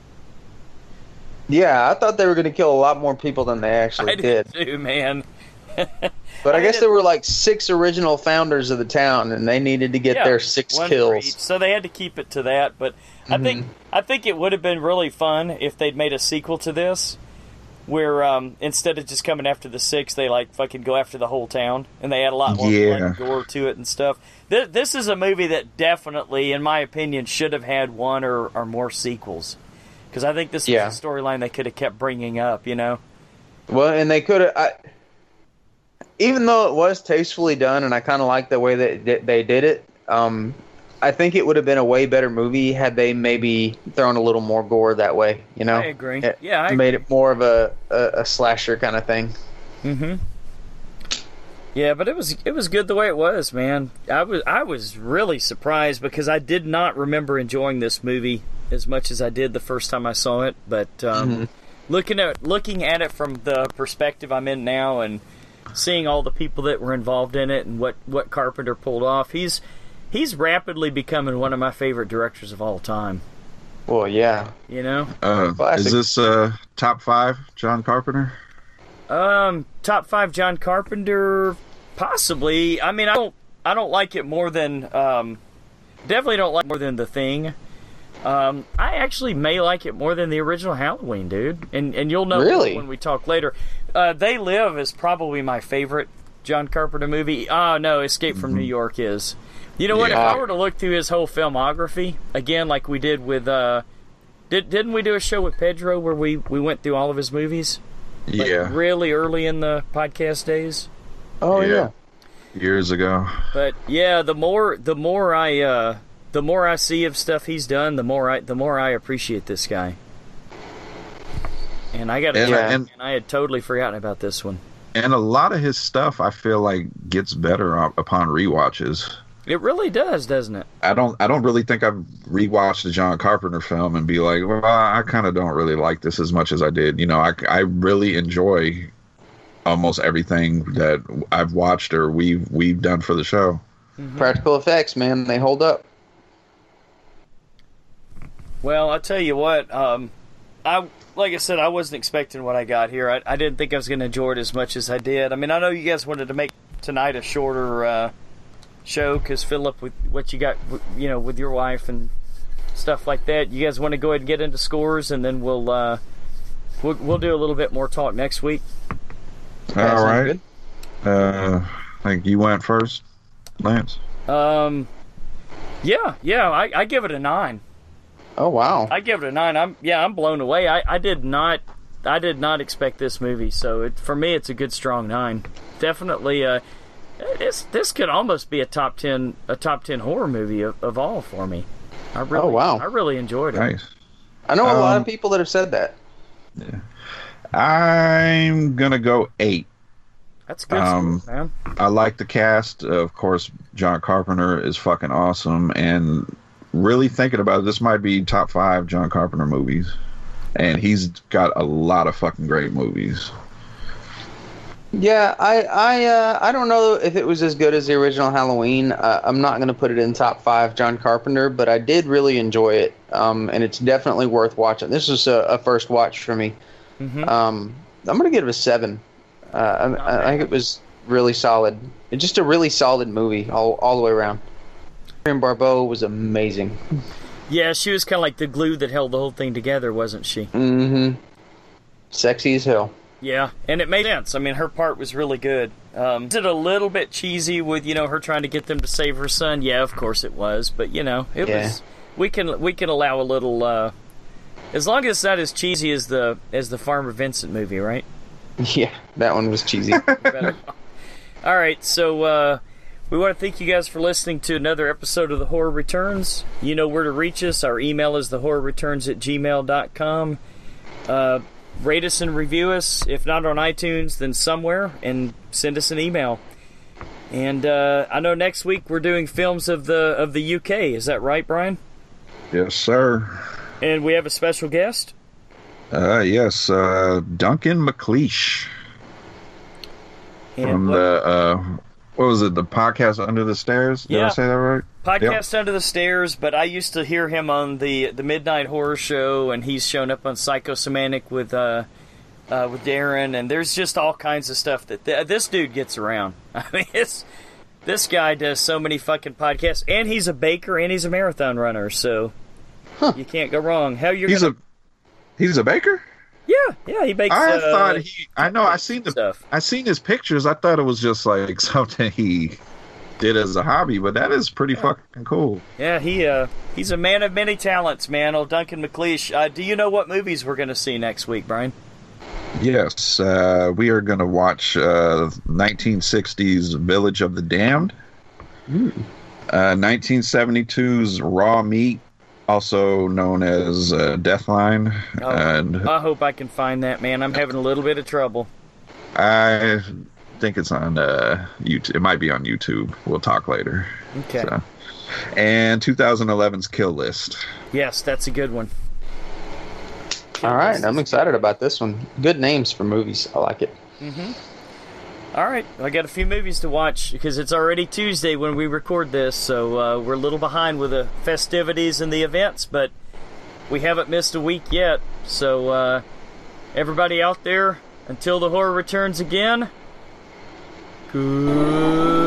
Yeah, I thought they were going to kill a lot more people than they actually I did. did too, man. But I, I guess did- there were like six original founders of the town, and they needed to get Yeah, their six one for kills. each. So they had to keep it to that. But I think I think it would have been really fun if they'd made a sequel to this, where um, instead of just coming after the six, they like fucking go after the whole town, and they add a lot more Yeah. blood and gore to it and stuff. This, this is a movie that definitely, in my opinion, should have had one or, or more sequels, because I think this Yeah. was a storyline they could have kept bringing up. You know. Well, and they could have, even though it was tastefully done, and I kind of like the way that that they did it. Um, I think it would have been a way better movie had they maybe thrown a little more gore that way. You know, I agree. It Yeah, I made it more of a, a, a slasher kind of thing. Mm-hmm. Yeah, but it was it was good the way it was, man. I was I was really surprised because I did not remember enjoying this movie as much as I did the first time I saw it. But um, looking at looking at it from the perspective I'm in now, and seeing all the people that were involved in it, and what, what Carpenter pulled off, he's he's rapidly becoming one of my favorite directors of all time. Well, yeah. You know, Uh, Classic. is this uh, top five John Carpenter? um, top five John Carpenter, possibly. I mean, I don't I don't like it more than um, definitely don't like it more than The Thing. Um, I actually may like it more than the original Halloween, dude. And and you'll know Really? when we talk later. Uh, They Live is probably my favorite John Carpenter movie. Oh, no, Escape from New York is. You know what? If Yeah. I were to look through his whole filmography, again, like we did with... Uh, did, didn't we do a show with Pedro where we, we went through all of his movies? Like, Yeah, really early in the podcast days? Oh, Yeah. yeah. years ago. But yeah, the more the more I uh, the more I see of stuff he's done, the more I the more I appreciate this guy. And I got to And- admit, and- man, I had totally forgotten about this one. And a lot of his stuff, I feel like, gets better up- upon rewatches. It really does, doesn't it? I don't. I don't really think I've rewatched a John Carpenter film and be like, well, I kind of don't really like this as much as I did. You know, I, I really enjoy almost everything that I've watched or we've we've done for the show. Practical effects, man, they hold up. Well, I'll tell you what. Um, I like I said, I wasn't expecting what I got here. I, I didn't think I was going to enjoy it as much as I did. I mean, I know you guys wanted to make tonight a shorter uh, show because Philip, with what you got, you know, with your wife and stuff like that. You guys want to go ahead and get into scores, and then we'll uh, we'll, we'll do a little bit more talk next week. All sounds right. good. Uh, I think you went first, Lance. Um, yeah, yeah, I, I give it a nine. Oh wow! I give it a nine. I'm yeah, I'm blown away. I, I did not, I did not expect this movie. So it, for me, it's a good strong nine. Definitely, uh, this this could almost be a top ten, a top ten horror movie of, of all for me. I really, Oh, wow. I really enjoyed it. Nice. I know a lot Um, of people that have said that. I'm gonna go eight. That's good, Um, stuff, man. I like the cast. Of course, John Carpenter is fucking awesome. And really thinking about it, this might be top five John Carpenter movies. And he's got a lot of fucking great movies. Yeah, I I uh, I don't know if it was as good as the original Halloween. Uh, I'm not going to put it in top five John Carpenter, but I did really enjoy it, um, and it's definitely worth watching. This was a, a first watch for me. Mm-hmm. Um, I'm going to give it a seven. Uh, I, I think it was really solid. It's just a really solid movie all all the way around. Marion Barbeau was amazing. Yeah, she was kind of like the glue that held the whole thing together, wasn't she? Mm-hmm. Sexy as hell. Yeah, and it made sense. I mean, her part was really good. Um, is it a little bit cheesy with, you know, her trying to get them to save her son? Yeah, of course it was. But, you know, it Yeah. was... We can we can allow a little... Uh, as long as it's not as cheesy as the as the Farmer Vincent movie, right? Yeah, that one was cheesy. Better. All right, so uh, we want to thank you guys for listening to another episode of The Horror Returns. You know where to reach us. Our email is thehorrorreturns at gmail dot com. Uh... Rate us and review us. If not on iTunes, then somewhere, and send us an email. And uh, I know next week we're doing films of the of the U K. Is that right, Brian? Yes, sir. And we have a special guest. Uh, yes, uh, Duncan McLeish And from what- the, uh, what was it, the podcast Under the Stairs? Did Yeah. I say that right? podcast Under the Stairs, but I used to hear him on the the Midnight Horror Show, and he's shown up on Psychosemantic with uh, uh, with Darren, and there's just all kinds of stuff that th- this dude gets around. I mean, it's, this guy does so many fucking podcasts, and he's a baker, and he's a marathon runner, so you can't go wrong. How you He's gonna... a he's a baker? Yeah, yeah, he bakes I uh, thought he I know I seen the stuff. I seen his pictures. I thought it was just like something he did as a hobby, but that is pretty fucking cool. Yeah, he uh, he's a man of many talents, man. Old Duncan McLeish. Uh, do you know what movies we're going to see next week, Brian? Yes, uh, we are going to watch uh, nineteen sixties Village of the Damned, uh, nineteen seventy-two's Raw Meat, also known as uh, Deathline, Oh, and I hope I can find that, man. I'm having a little bit of trouble. I think it's on uh, YouTube. It might be on YouTube. We'll talk later. Okay. So. And twenty eleven's Kill List. Yes, that's a good one. All right, I'm excited about this one. Good names for movies. I like it. All right, I got a few movies to watch because it's already Tuesday when we record this, so uh, we're a little behind with the festivities and the events, but we haven't missed a week yet. So uh, everybody out there, until the horror returns again, good.